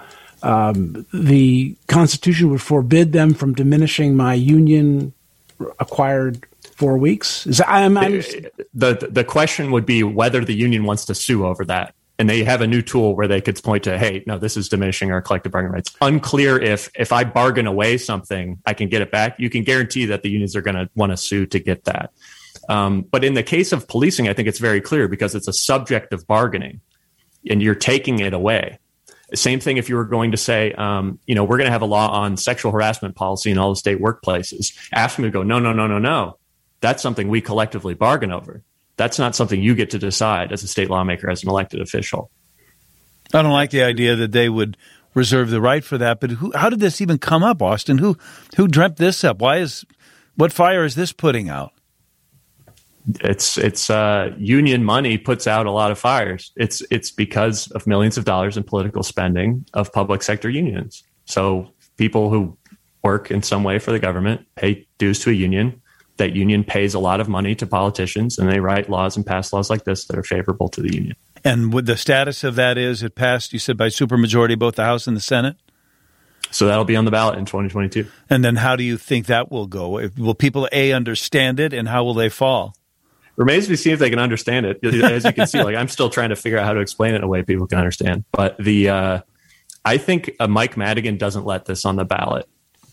The Constitution would forbid them from diminishing my union acquired 4 weeks. The question would be whether the union wants to sue over that. And they have a new tool where they could point to, hey, no, this is diminishing our collective bargaining rights. Unclear if I bargain away something, I can get it back. You can guarantee that the unions are going to want to sue to get that. But in the case of policing, I think it's very clear because it's a subject of bargaining and you're taking it away. Same thing if you were going to say, we're going to have a law on sexual harassment policy in all the state workplaces. Ask them to go, no. That's something we collectively bargain over. That's not something you get to decide as a state lawmaker, as an elected official. I don't like the idea that they would reserve the right for that. But how did this even come up, Austin? Who dreamt this up? What fire is this putting out? It's union money puts out a lot of fires. It's because of millions of dollars in political spending of public sector unions. So people who work in some way for the government pay dues to a union. That union pays a lot of money to politicians, and they write laws and pass laws like this that are favorable to the union. And what the status of that is, it passed, you said, by supermajority, both the House and the Senate? So that'll be on the ballot in 2022. And then how do you think that will go? Will people, understand it, and how will they fall? Remains to be seen if they can understand it. As you can see, I'm still trying to figure out how to explain it in a way people can understand. But I think Mike Madigan doesn't let this on the ballot.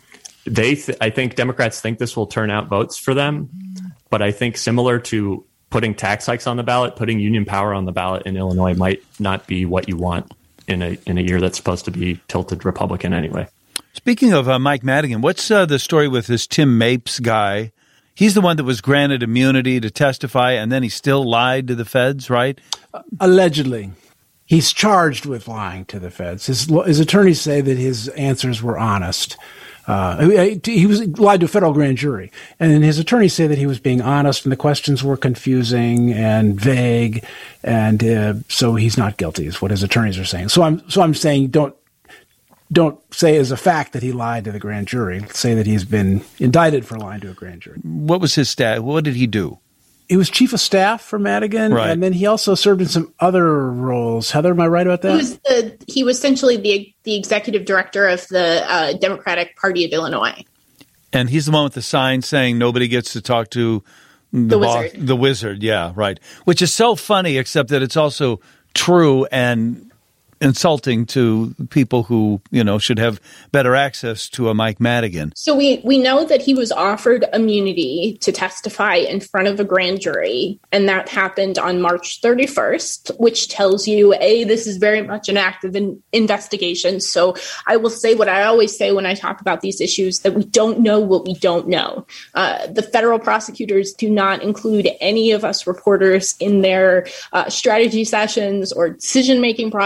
I think Democrats think this will turn out votes for them, but I think similar to putting tax hikes on the ballot, putting union power on the ballot in Illinois might not be what you want in a year that's supposed to be tilted Republican anyway. Speaking of Mike Madigan, what's the story with this Tim Mapes guy? He's the one that was granted immunity to testify, and then he still lied to the feds, right? Allegedly. He's charged with lying to the feds. His attorneys say that his answers were honest. He was lied to a federal grand jury, and his attorneys say that he was being honest, and the questions were confusing and vague, and so he's not guilty, is what his attorneys are saying. So I'm saying don't say as a fact that he lied to the grand jury. Say that he's been indicted for lying to a grand jury. What was his stat? What did he do? He was chief of staff for Madigan, right. And then he also served in some other roles. Heather, am I right about that? He was essentially the executive director of the Democratic Party of Illinois. And he's the one with the sign saying nobody gets to talk to the wizard. The wizard, yeah, right. Which is so funny, except that it's also true and insulting to people who, should have better access to a Mike Madigan. So we know that he was offered immunity to testify in front of a grand jury, and that happened on March 31st, which tells you, this is very much an active investigation. So I will say what I always say when I talk about these issues, that we don't know what we don't know. The federal prosecutors do not include any of us reporters in their strategy sessions or decision-making processes.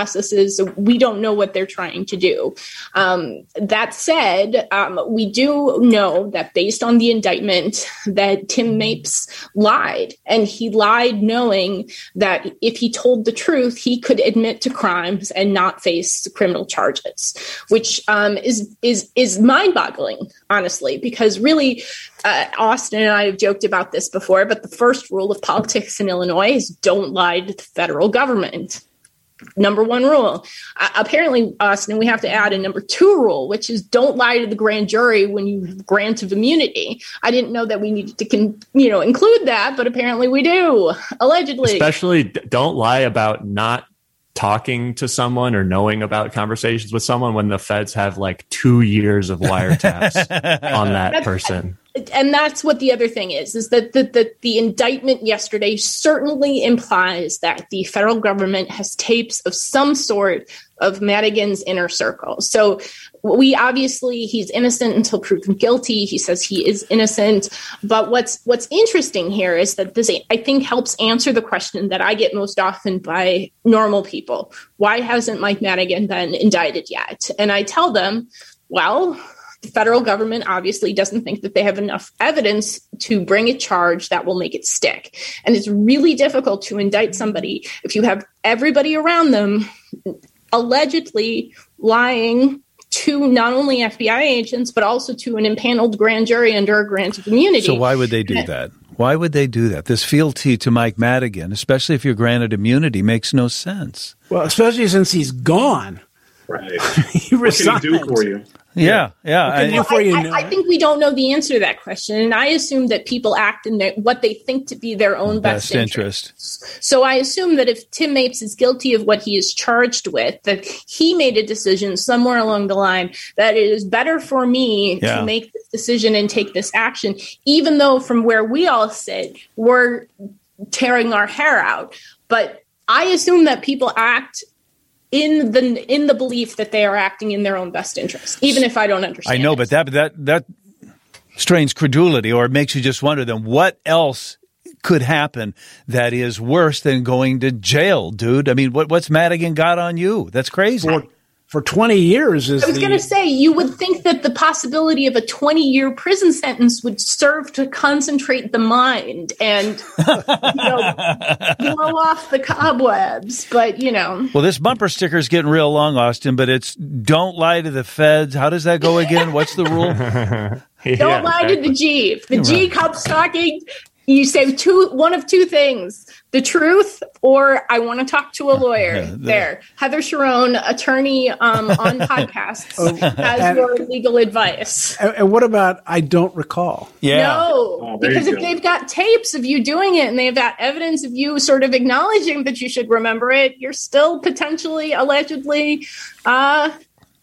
circumstances, we don't know what they're trying to do. That said, we do know that based on the indictment that Tim Mapes lied, and he lied knowing that if he told the truth, he could admit to crimes and not face criminal charges, which is mind-boggling, honestly, because really, Austin and I have joked about this before, but the first rule of politics in Illinois is don't lie to the federal government. Number one rule. Apparently, Austin, we have to add a number two rule, which is don't lie to the grand jury when you grant of immunity. I didn't know that we needed to include that, but apparently we do, allegedly. Especially don't lie about not talking to someone or knowing about conversations with someone when the feds have like 2 years of wiretaps on that person. And that's what the other thing is that the indictment yesterday certainly implies that the federal government has tapes of some sort of Madigan's inner circle. So he's innocent until proven guilty. He says he is innocent. But what's interesting here is that this, I think, helps answer the question that I get most often by normal people. Why hasn't Mike Madigan been indicted yet? And I tell them, well, the federal government obviously doesn't think that they have enough evidence to bring a charge that will make it stick. And it's really difficult to indict somebody if you have everybody around them allegedly lying to not only FBI agents, but also to an impaneled grand jury under a grant of immunity. So why would they do that? Why would they do that? This fealty to Mike Madigan, especially if you're granted immunity, makes no sense. Well, especially since he's gone. Right. He resigned. What can he do for you? Yeah. I think we don't know the answer to that question. And I assume that people act in what they think to be their own best interest. So I assume that if Tim Mapes is guilty of what he is charged with, that he made a decision somewhere along the line that it is better for me to make this decision and take this action, even though from where we all sit, we're tearing our hair out. But I assume that people act in the belief that they are acting in their own best interest, even if I don't understand. I know, but that strains credulity, or it makes you just wonder, then what else could happen that is worse than going to jail, dude? I mean, what's Madigan got on you? That's crazy. For 20 years. I was going to say, you would think that the possibility of a 20-year prison sentence would serve to concentrate the mind and blow off the cobwebs. But, Well, this bumper sticker is getting real long, Austin, but it's don't lie to the feds. How does that go again? What's the rule? Don't lie to the G. If the G comes talking, you say one of two things: the truth, or I want to talk to a lawyer. There, Heather Sharon, attorney on podcasts, has your legal advice. And what about I don't recall? Yeah. No, because if they've got tapes of you doing it and they've got evidence of you sort of acknowledging that you should remember it, you're still potentially, allegedly, up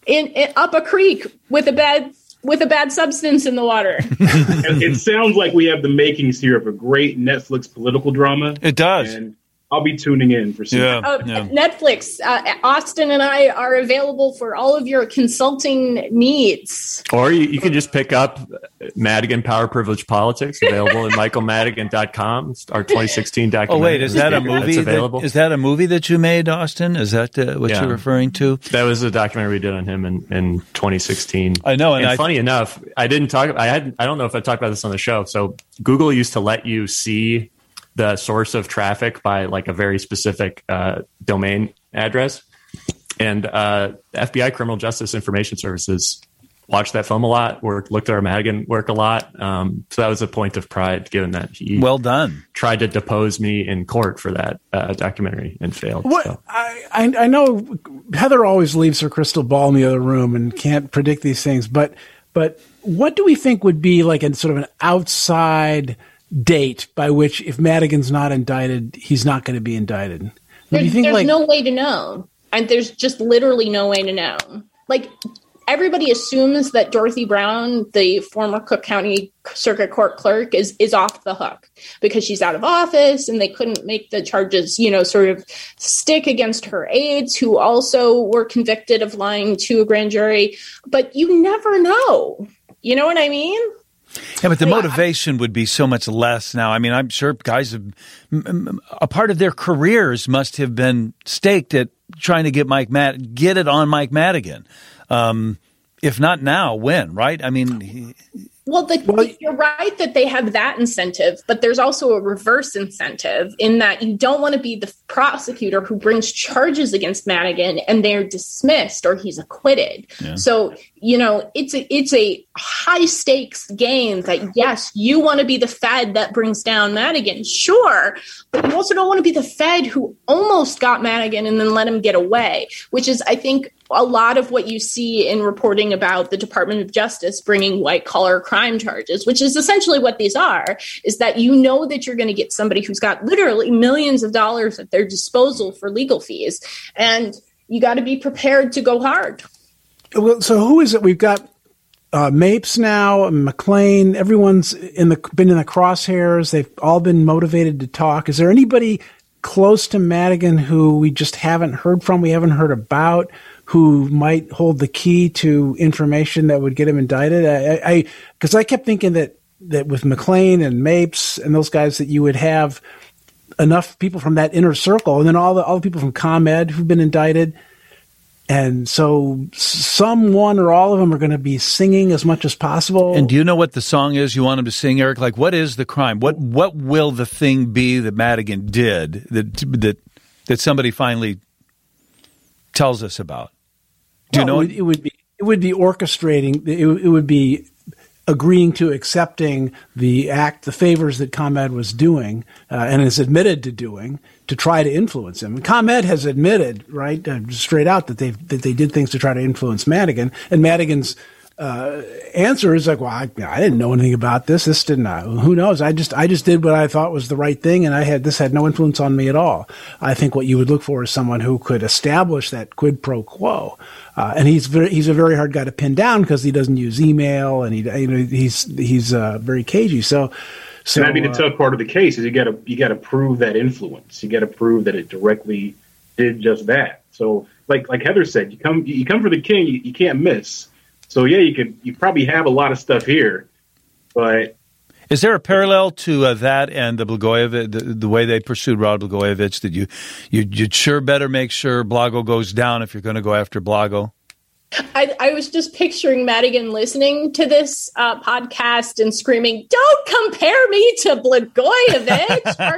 a creek with a bad substance in the water. It sounds like we have the makings here of a great Netflix political drama. It does. And I'll be tuning in for season. Netflix, Austin and I are available for all of your consulting needs. Or you can just pick up Madigan Power Privilege Politics, available at michaelmadigan.com. It's our 2016 documentary. Oh, wait, is that a movie? Is that a movie that you made, Austin? Is that what you're referring to? That was a documentary we did on him in 2016. I know. And funny enough, I don't know if I talked about this on the show. So Google used to let you see the source of traffic by like a very specific domain address. And FBI Criminal Justice Information Services watched that film a lot, looked at our Madigan work a lot. So that was a point of pride, given that he tried to depose me in court for that documentary and failed. So. I know Heather always leaves her crystal ball in the other room and can't predict these things, but what do we think would be like a sort of an outside date by which, if Madigan's not indicted, he's not going to be indicted? There's no way to know. And there's just literally no way to know. Like, everybody assumes that Dorothy Brown, the former Cook County Circuit Court clerk, is off the hook because she's out of office and they couldn't make the charges, sort of stick against her aides, who also were convicted of lying to a grand jury. But you never know. You know what I mean? Yeah, but the motivation would be so much less now. I mean, I'm sure guys a part of their careers must have been staked at trying to get get it on Mike Madigan. If not now, when? Right? I mean. You're right that they have that incentive, but there's also a reverse incentive in that you don't want to be the prosecutor who brings charges against Madigan and they're dismissed or he's acquitted. Yeah. So, it's a high stakes game that, yes, you want to be the Fed that brings down Madigan, sure, but you also don't want to be the Fed who almost got Madigan and then let him get away, which is, I think, a lot of what you see in reporting about the Department of Justice bringing white-collar crime charges, which is essentially what these are, is that you know that you're going to get somebody who's got literally millions of dollars at their disposal for legal fees, and you got to be prepared to go hard. Well, so who is it? We've got Mapes now, McClain, everyone's been in the crosshairs. They've all been motivated to talk. Is there anybody close to Madigan who we just haven't heard from, we haven't heard about, who might hold the key to information that would get him indicted? Because I kept thinking that with McClain and Mapes and those guys that you would have enough people from that inner circle, and then all the people from ComEd who've been indicted. And so someone or all of them are going to be singing as much as possible. And do you know what the song is you want them to sing, Eric? Like, what is the crime? What will the thing be that Madigan did that somebody finally tells us about? Do you know? It would be orchestrating. It would be agreeing to accepting the favors that ComEd was doing and is admitted to doing to try to influence him. And ComEd has admitted, right, straight out that they did things to try to influence Madigan. And Madigan's answer is like, well, I didn't know anything about this. This didn't. Who knows? I just did what I thought was the right thing, and this had no influence on me at all. I think what you would look for is someone who could establish that quid pro quo. And he's a very hard guy to pin down because he doesn't use email, and he's very cagey. So and I mean, the tough part of the case is you got to prove that influence. You got to prove that it directly did just that. So, like Heather said, you come for the king, you can't miss. So yeah, you probably have a lot of stuff here, but is there a parallel to that and the Blagojevich, the way they pursued Rod Blagojevich, that you'd sure better make sure Blago goes down if you're going to go after Blago? I was just picturing Madigan listening to this podcast and screaming, "Don't compare me to Blagojevich! Are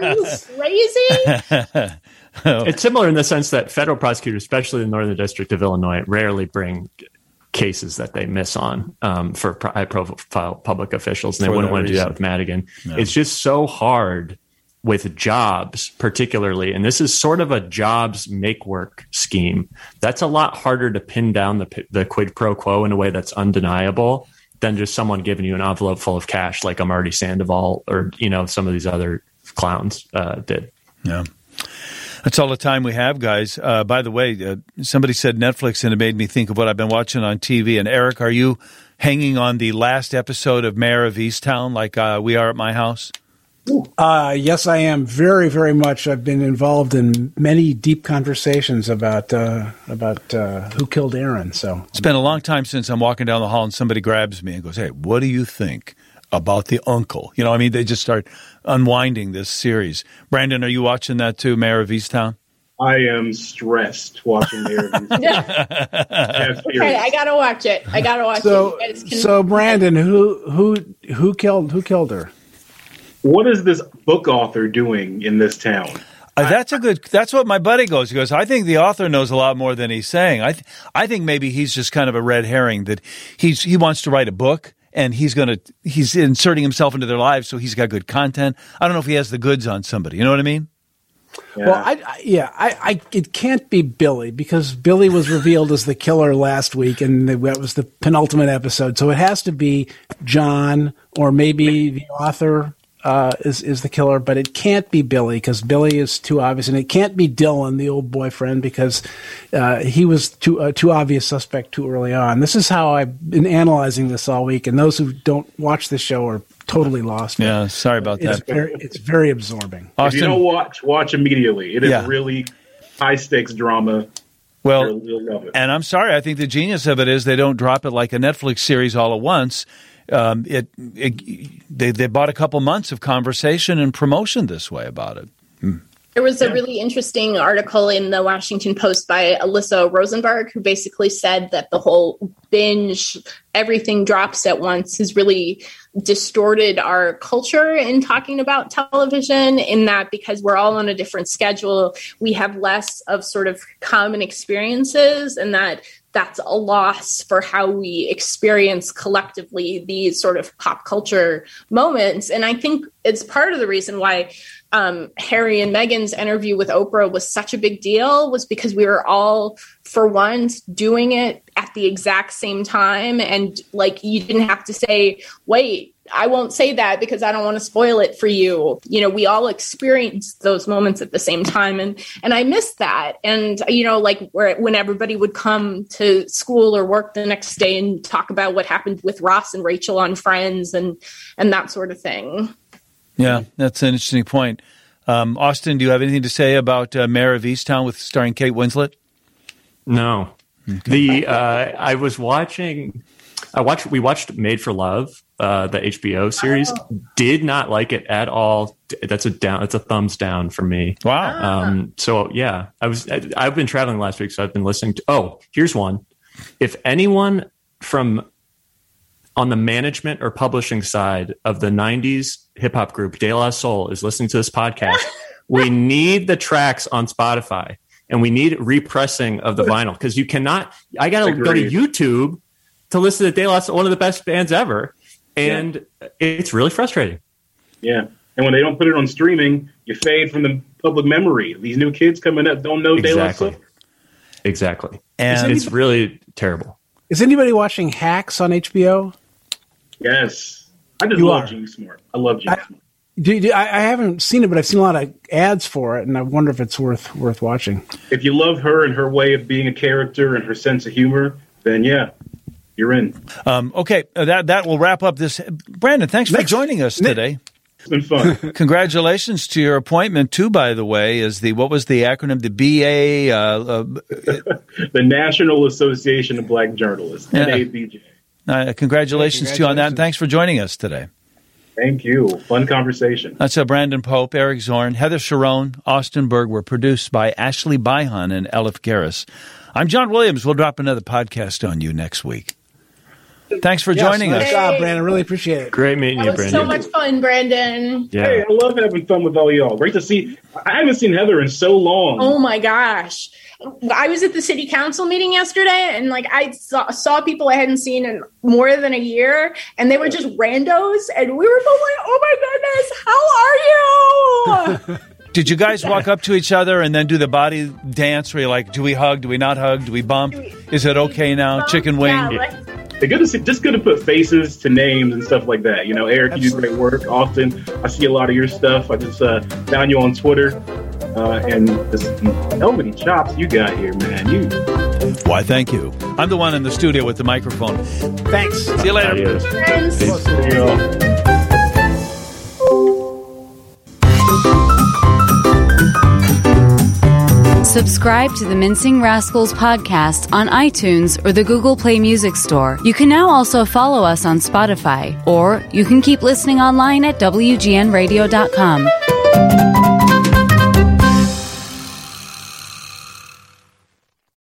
you crazy?" It's similar in the sense that federal prosecutors, especially in the Northern District of Illinois, rarely bring cases that they miss on for high-profile public officials, and they wouldn't want to do that with Madigan. No. It's just so hard with jobs, particularly, and this is sort of a jobs make-work scheme. That's a lot harder to pin down the quid pro quo in a way that's undeniable than just someone giving you an envelope full of cash like a Marty Sandoval or some of these other clowns did. Yeah. That's all the time we have, guys. By the way, somebody said Netflix, and it made me think of what I've been watching on TV. And Eric, are you hanging on the last episode of Mayor of Easttown like we are at my house? Yes, I am. Very, very much. I've been involved in many deep conversations about who killed Aaron. So it's been a long time since I'm walking down the hall and somebody grabs me and goes, "Hey, what do you think about the uncle?" They just start unwinding this series. Brandon, are you watching that too, Mayor of Easttown? I am stressed watching Mayor of Easttown. Okay, I gotta watch it. So Brandon, who killed her? What is this book author doing in this town? That's what my buddy goes. He goes, I think the author knows a lot more than he's saying. I think maybe he's just kind of a red herring, that he wants to write a book and he's inserting himself into their lives, so he's got good content. I don't know if he has the goods on somebody. You know what I mean? Yeah. Well, it can't be Billy, because Billy was revealed as the killer last week, and that was the penultimate episode. So it has to be John, or maybe the author is the killer, but it can't be Billy, because Billy is too obvious, and it can't be Dylan, the old boyfriend, because he was too obvious suspect too early on. This is how I've been analyzing this all week, and those who don't watch the show are totally lost. Yeah, sorry about that. It's very absorbing. Austin, if you don't watch immediately. It is really high stakes drama. Well, and I'm sorry, I think the genius of it is they don't drop it like a Netflix series all at once. They bought a couple months of conversation and promotion this way about it. There was a really interesting article in the Washington Post by Alyssa Rosenberg, who basically said that the whole binge, everything drops at once, has really distorted our culture in talking about television, in that because we're all on a different schedule, we have less of sort of common experiences, and that's a loss for how we experience collectively these sort of pop culture moments. And I think it's part of the reason why Harry and Meghan's interview with Oprah was such a big deal, was because we were all, for once, doing it at the exact same time. And like, you didn't have to say, wait, I won't say that because I don't want to spoil it for you. You know, we all experienced those moments at the same time. And I missed that. And, you know, like when everybody would come to school or work the next day and talk about what happened with Ross and Rachel on Friends and that sort of thing. Yeah, that's an interesting point. Austin, do you have anything to say about Mare of Easttown starring Kate Winslet? No. Okay. We watched Made for Love, the HBO series. Oh. Did not like it at all. That's a thumbs down for me. Wow. So yeah, I've been traveling last week, so I've been listening to, here's one. If anyone on the management or publishing side of the 90s hip hop group De La Soul is listening to this podcast, we need the tracks on Spotify, and we need repressing of the vinyl, because you cannot. I got to go to YouTube to listen to De La Soul, one of the best bands ever, and it's really frustrating. Yeah, and when they don't put it on streaming, you fade from the public memory. These new kids coming up don't know De La Soul. Exactly, and it's really terrible. Is anybody watching Hacks on HBO? Yes. I just love Jean Smart. I love Jean Smart. I haven't seen it, but I've seen a lot of ads for it, and I wonder if it's worth watching. If you love her and her way of being a character and her sense of humor, then yeah, you're in. Okay, that will wrap up this. Brandon, thanks for joining us today. It's been fun. Congratulations to your appointment, too, by the way, what was the acronym? The BA? The National Association of Black Journalists, NABJ. Congratulations to you on that, and thanks for joining us today. Thank you. Fun conversation. That's Brandon Pope, Eric Zorn, Heather Sharon, Austin Berg. Were produced by Ashley Byhan and Elif Garris. I'm John Williams. We'll drop another podcast on you next week. Thanks for joining us. Good job, Brandon. Really appreciate it. Great meeting you, Brandon. So much fun, Brandon. Yeah. Hey, I love having fun with all y'all. Great to see. I haven't seen Heather in so long. Oh, my gosh. I was at the city council meeting yesterday, and like I saw people I hadn't seen in more than a year, and they were just randos, and we were both like, "Oh my goodness, how are you?" Did you guys walk up to each other and then do the body dance where you're like, do we hug? Do we not hug? Do we bump? Is it okay now? Chicken wing? Yeah, right. It's good to see, just good to put faces to names and stuff like that. You know, Eric, you do great work. Austin, I see a lot of your stuff. I just found you on Twitter. And how many chops you got here, man? Why, thank you. I'm the one in the studio with the microphone. Thanks. See you later. Thanks. Subscribe to the Mincing Rascals podcast on iTunes or the Google Play Music Store. You can now also follow us on Spotify, or you can keep listening online at WGNradio.com.